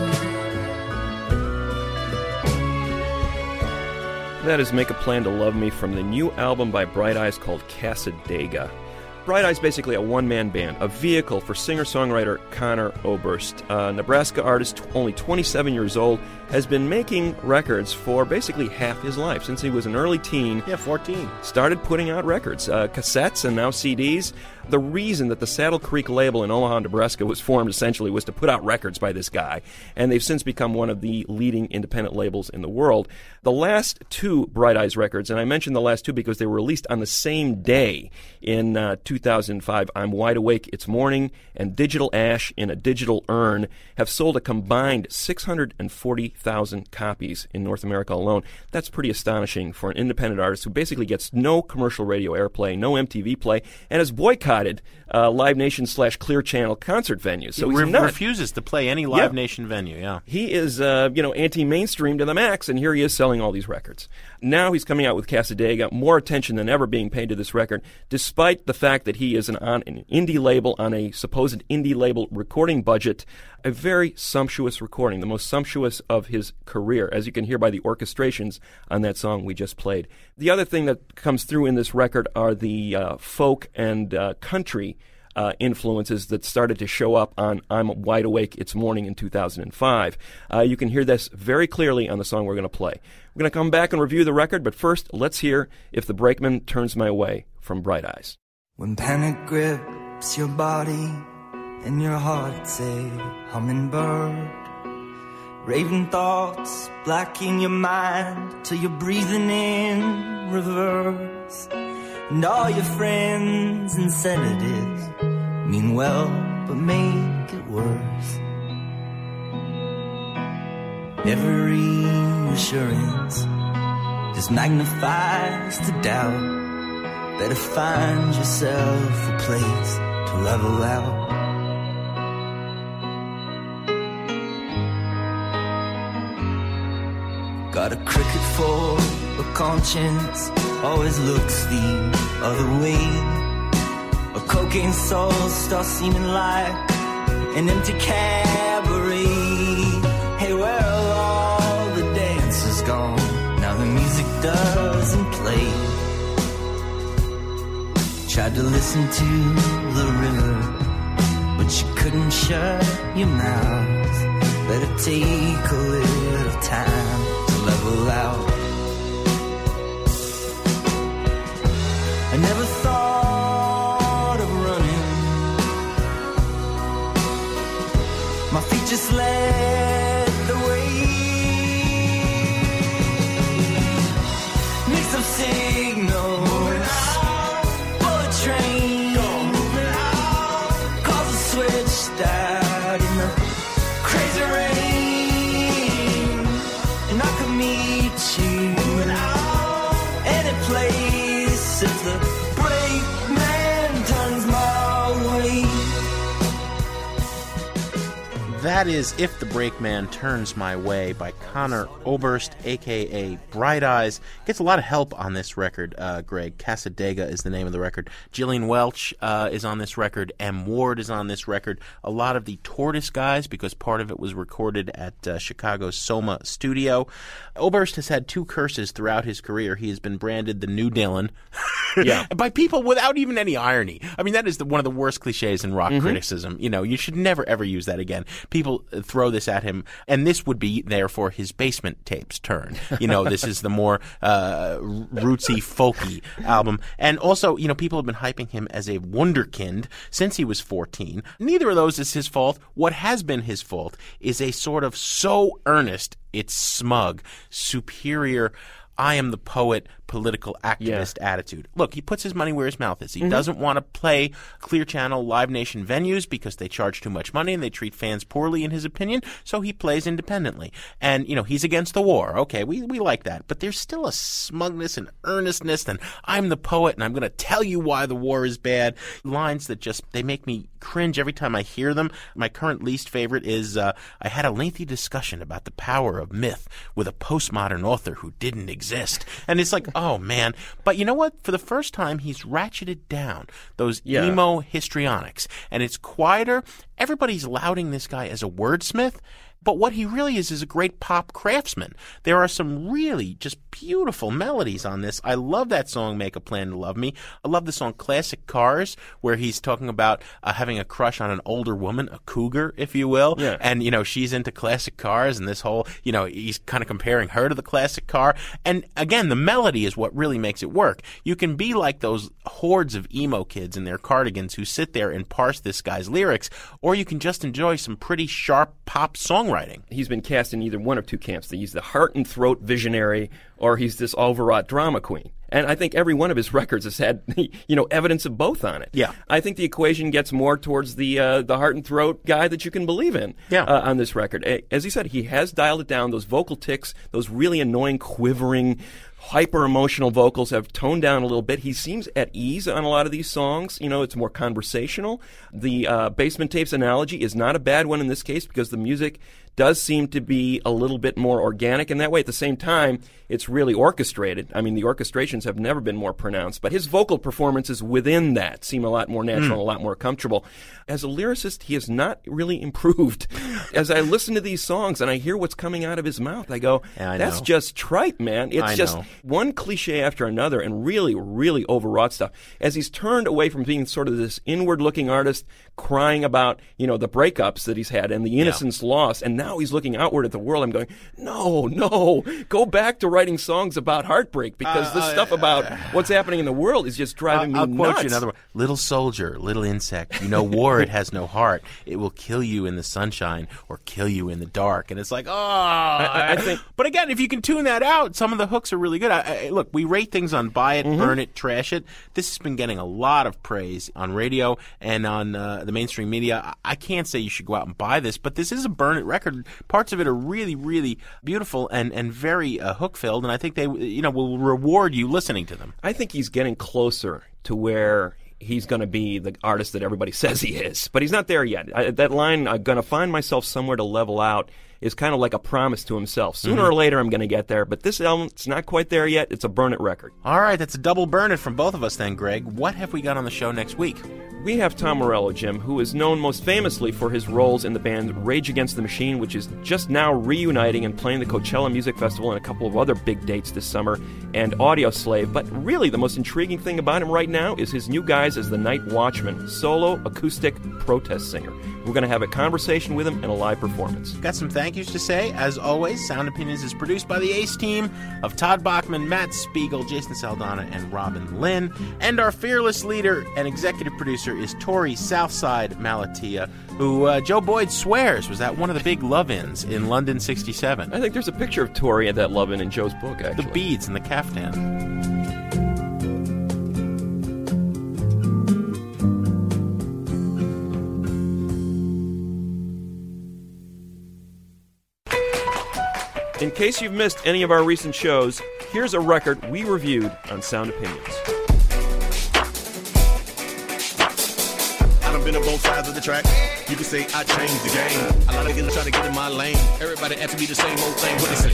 That is Make a Plan to Love Me from the new album by Bright Eyes called Cassadaga. Bright Eyes basically a one-man band, a vehicle for singer-songwriter Conor Oberst. A Nebraska artist, only twenty-seven years old, has been making records for basically half his life. Since he was an early teen. Yeah, fourteen. Started putting out records, uh, cassettes and now C Ds. The reason that the Saddle Creek label in Omaha, Nebraska was formed essentially was to put out records by this guy. And they've since become one of the leading independent labels in the world. The last two Bright Eyes records, and I mentioned the last two because they were released on the same day in uh, two thousand five, I'm Wide Awake, It's Morning, and Digital Ash in a Digital Urn, have sold a combined six hundred forty thousand copies in North America alone. That's pretty astonishing for an independent artist who basically gets no commercial radio airplay, no M T V play, and has boycotted uh, Live Nation slash Clear Channel concert venues. So he he's re- not, refuses to play any Live Yeah. Nation venue, yeah. He is, uh, you know, anti-mainstream to the max, and here he is selling all these records. Now he's coming out with Cassadaga, more attention than ever being paid to this record, despite the fact that he is an, on an indie label on a supposed indie label recording budget. A very sumptuous recording, the most sumptuous of his career, as you can hear by the orchestrations on that song we just played. The other thing that comes through in this record are the uh, folk and uh, country Uh, influences that started to show up on I'm Wide Awake, It's Morning in two thousand five. Uh, you can hear this very clearly on the song we're going to play. We're going to come back and review the record, but first, let's hear If the Brakeman Turns My Way from Bright Eyes. When panic grips your body and your heart's a hummingbird, Raving thoughts black in your mind till you're breathing in reverse. And all your friends and senators mean well but make it worse. Every assurance just magnifies the doubt. Better find yourself a place to level out. Got a cricket for a conscience, always looks the other way. A cocaine soul starts seeming like an empty cabaret. Hey, where are all the dancers gone? Now the music doesn't play. Tried to listen to the river, but you couldn't shut your mouth. Better take a little time to level out. I never thought of running. My feet just led the way. Mix up signals, bullet train, cause a switch start in the crazy rain. And I could meet you any place if the brakeman turns my way. That is If the Brakeman Turns My Way by Conor Oberst, a k a. Bright Eyes. Gets a lot of help on this record, uh, Greg. Casadega is the name of the record. Gillian Welch uh, is on this record. M. Ward is on this record. A lot of the Tortoise guys, because part of it was recorded at uh, Chicago's Soma studio. Oberst has had two curses throughout his career. He has been branded the new Dylan. Yeah. By people without even any irony. I mean, that is the, one of the worst cliches in rock mm-hmm. criticism. You know, you should never, ever use that again. People throw this at him, and this would be, therefore, his Basement Tapes turn. You know, this is the more uh, rootsy, folky album. And also, you know, people have been hyping him as a wunderkind since he was fourteen. Neither of those is his fault. What has been his fault is a sort of so earnest, it's smug, superior, I am the poet, political activist yeah. attitude. Look, he puts his money where his mouth is. He mm-hmm. doesn't want to play Clear Channel, Live Nation venues because they charge too much money and they treat fans poorly, in his opinion, so he plays independently. And, you know, he's against the war. Okay, we, we like that. But there's still a smugness and earnestness, and I'm the poet, and I'm going to tell you why the war is bad. Lines that just, they make me cringe every time I hear them. My current least favorite is, uh, I had a lengthy discussion about the power of myth with a postmodern author who didn't exist. And it's like, oh, man. But you know what? For the first time, he's ratcheted down those yeah. emo histrionics. And it's quieter. Everybody's lauding this guy as a wordsmith. But what he really is is a great pop craftsman. There are some really just beautiful melodies on this. I love that song, Make a Plan to Love Me. I love the song Classic Cars, where he's talking about uh, having a crush on an older woman, a cougar, if you will. Yeah. And, you know, she's into classic cars, and this whole, you know, he's kind of comparing her to the classic car. And, again, the melody is what really makes it work. You can be like those hordes of emo kids in their cardigans who sit there and parse this guy's lyrics, or you can just enjoy some pretty sharp pop songwriting. He's been cast in either one of two camps. He's the heart and throat visionary, or he's this overwrought drama queen. And I think every one of his records has had, you know, evidence of both on it. Yeah. I think the equation gets more towards the uh, the heart and throat guy that you can believe in yeah. uh, on this record. As he said, he has dialed it down. Those vocal tics, those really annoying, quivering, hyper-emotional vocals have toned down a little bit. He seems at ease on a lot of these songs. You know, it's more conversational. The uh, Basement Tapes analogy is not a bad one in this case because the music does seem to be a little bit more organic in that way. At the same time, it's really orchestrated. I mean, the orchestrations have never been more pronounced, but his vocal performances within that seem a lot more natural, mm. a lot more comfortable. As a lyricist, he has not really improved. As I listen to these songs and I hear what's coming out of his mouth, I go, yeah, I that's know. just trite, man. It's I just know. one cliche after another and really, really overwrought stuff. As he's turned away from being sort of this inward-looking artist crying about, you know, the breakups that he's had and the innocence yeah. lost, and now he's looking outward at the world. I'm going, no, no, go back to writing songs about heartbreak because Uh, the uh, stuff about what's happening in the world is just driving I'll, me I'll quote nuts. you another one. Little soldier, little insect, you know war, it has no heart. It will kill you in the sunshine or kill you in the dark. And it's like, oh. I, I think. But again, if you can tune that out, some of the hooks are really good. I, I, look, we rate things on buy it, Mm-hmm. burn it, trash it. This has been getting a lot of praise on radio and on uh, the mainstream media. I, I can't say you should go out and buy this, but this is a burn it record. Parts of it are really, really beautiful and, and very uh, hook filled, and I think they, you know, will reward you listening to them. I think he's getting closer to where he's going to be the artist that everybody says he is. But he's not there yet. I, that line, I'm going to find myself somewhere to level out, is kind of like a promise to himself. Sooner Mhm. or later, I'm going to get there. But this album, it's not quite there yet. It's a burn it record. All right, that's a double burn it from both of us then, Greg. What have we got on the show next week? We have Tom Morello, Jim, who is known most famously for his roles in the band Rage Against the Machine, which is just now reuniting and playing the Coachella Music Festival and a couple of other big dates this summer, and Audioslave. But really, the most intriguing thing about him right now is his new guys as the Night Watchman, solo acoustic protest singer. We're going to have a conversation with him and a live performance. Got some thank yous to say. As always, Sound Opinions is produced by the ACE team of Todd Bachman, Matt Spiegel, Jason Saldana, and Robin Lynn. And our fearless leader and executive producer is Tori Southside Malatia, who uh, Joe Boyd swears was at one of the big love-ins in London sixty-seven. I think there's a picture of Tori at that love-in in Joe's book, actually. The beads and the caftan. In case you've missed any of our recent shows, here's a record we reviewed on Sound Opinions. I done been on both sides of the track. You can say I changed the game. A lot of niggas try to get in my lane. Everybody asking me the same old thing. What they say?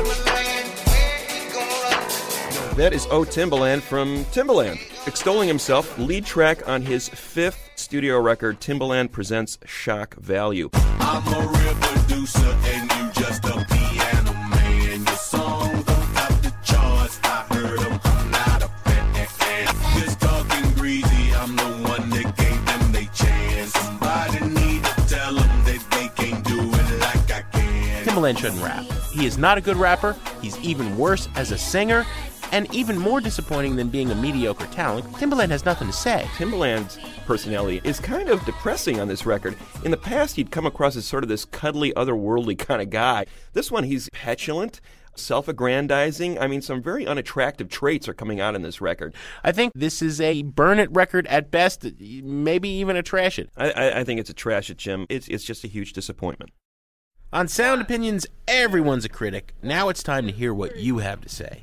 That is O Timbaland from Timbaland, extolling himself, lead track on his fifth studio record, Timbaland Presents Shock Value. I'm a real producer and you just a piano man. Your songs don't have the charts. I heard them. I'm not a fan. Just talking greasy. I'm the one that gave them they chance. Somebody need to tell them that they can't do it like I can. Timbaland shouldn't rap. He is not a good rapper. He's even worse as a singer. And even more disappointing than being a mediocre talent, Timbaland has nothing to say. Timbaland's personality is kind of depressing on this record. In the past, he'd come across as sort of this cuddly, otherworldly kind of guy. This one, he's petulant, self-aggrandizing. I mean, some very unattractive traits are coming out in this record. I think this is a burn it record at best, maybe even a trash it. I, I, I think it's a trash it, Jim. It's, it's just a huge disappointment. On Sound Opinions, everyone's a critic. Now it's time to hear what you have to say.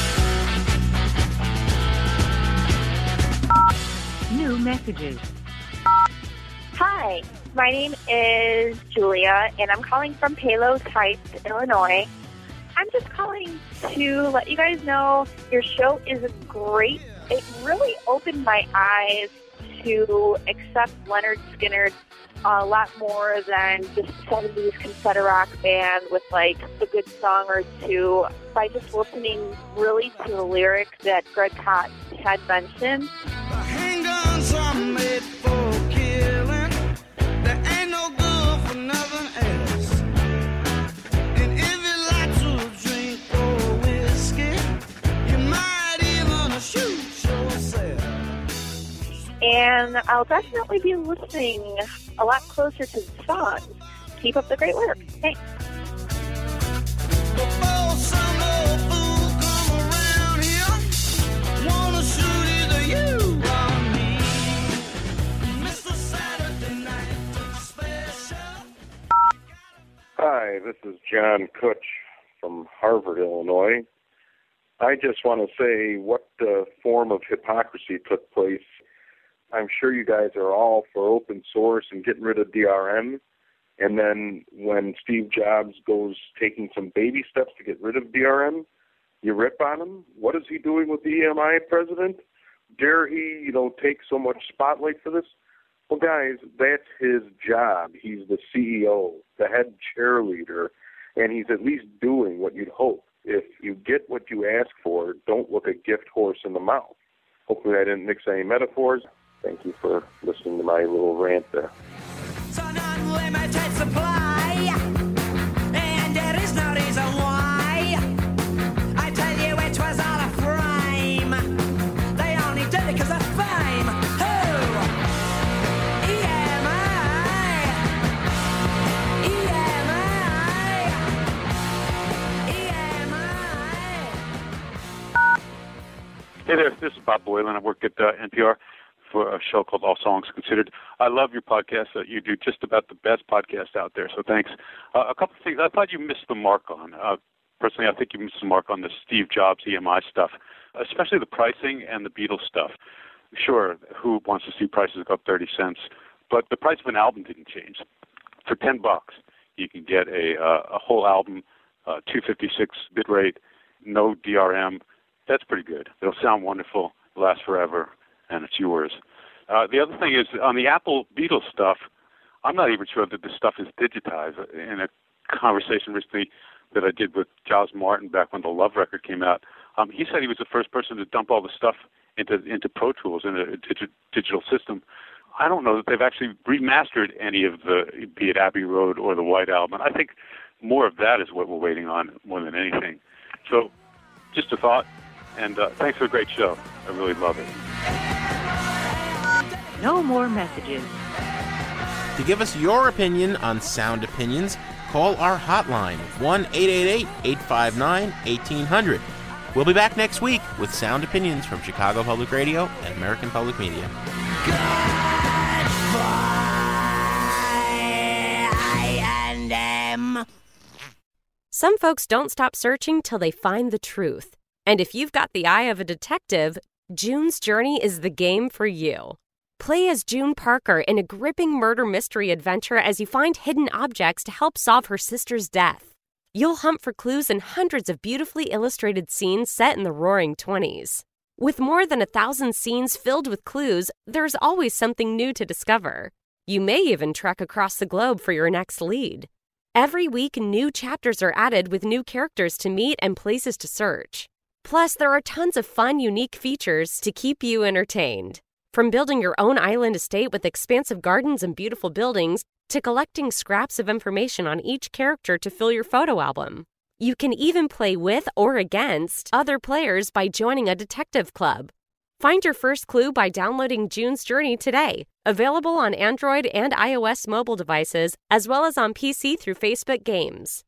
New messages. Hi, my name is Julia, and I'm calling from Palos Heights, Illinois. I'm just calling to let you guys know your show is great. It really opened my eyes to accept Leonard Skinner a lot more than just seventies Confederate band with like a good song or two by just listening really to the lyrics that Greg Kot had mentioned. Handguns are made for killing. They ain't no good for nothing else. And if you like to drink or whiskey, you might even shoot yourself. And I'll definitely be listening a lot closer to the songs. Keep up the great work. Thanks. Before some old fool come around here, wanna shoot either you or me. Mister Saturday Night Special. Hi, this is John Kutch from Harvard, Illinois. I just want to say what uh, form of hypocrisy took place. I'm sure you guys are all for open source and getting rid of D R M. And then when Steve Jobs goes taking some baby steps to get rid of D R M, you rip on him. What is he doing with the E M I president? Dare he, you know, take so much spotlight for this? Well, guys, that's his job. He's the C E O, the head cheerleader, and he's at least doing what you'd hope. If you get what you ask for, don't look a gift horse in the mouth. Hopefully I didn't mix any metaphors. Thank you for listening to my little rant there. Unlimited supply. Hey there, this is Bob Boylan. I work at uh, N P R for a show called All Songs Considered. I love your podcast. Uh, you do just about the best podcast out there, so thanks. Uh, a couple of things I thought you missed the mark on. Uh, personally, I think you missed the mark on the Steve Jobs E M I stuff, especially the pricing and the Beatles stuff. Sure, who wants to see prices go up thirty cents? But the price of an album didn't change. For ten bucks, you can get a uh, a whole album, uh, two fifty-six bit rate, no D R M. That's pretty good. It'll sound wonderful, last forever, and it's yours. Uh, the other thing is, on the Apple Beatles stuff, I'm not even sure that this stuff is digitized. In a conversation recently that I did with Giles Martin back when the Love record came out, um, he said he was the first person to dump all the stuff into into Pro Tools, in a digi- digital system. I don't know that they've actually remastered any of the, be it Abbey Road or the White Album. I think more of that is what we're waiting on more than anything. So, just a thought, and uh, thanks for a great show. I really love it. No more messages. To give us your opinion on Sound Opinions, call our hotline, one eight eight eight, eight five nine, one eight hundred. We'll be back next week with Sound Opinions from Chicago Public Radio and American Public Media. Some folks don't stop searching till they find the truth. And if you've got the eye of a detective, June's Journey is the game for you. Play as June Parker in a gripping murder mystery adventure as you find hidden objects to help solve her sister's death. You'll hunt for clues in hundreds of beautifully illustrated scenes set in the roaring twenties. With more than a thousand scenes filled with clues, there's always something new to discover. You may even trek across the globe for your next lead. Every week, new chapters are added with new characters to meet and places to search. Plus, there are tons of fun, unique features to keep you entertained. From building your own island estate with expansive gardens and beautiful buildings, to collecting scraps of information on each character to fill your photo album. You can even play with or against other players by joining a detective club. Find your first clue by downloading June's Journey today. Available on Android and iOS mobile devices, as well as on P C through Facebook Games.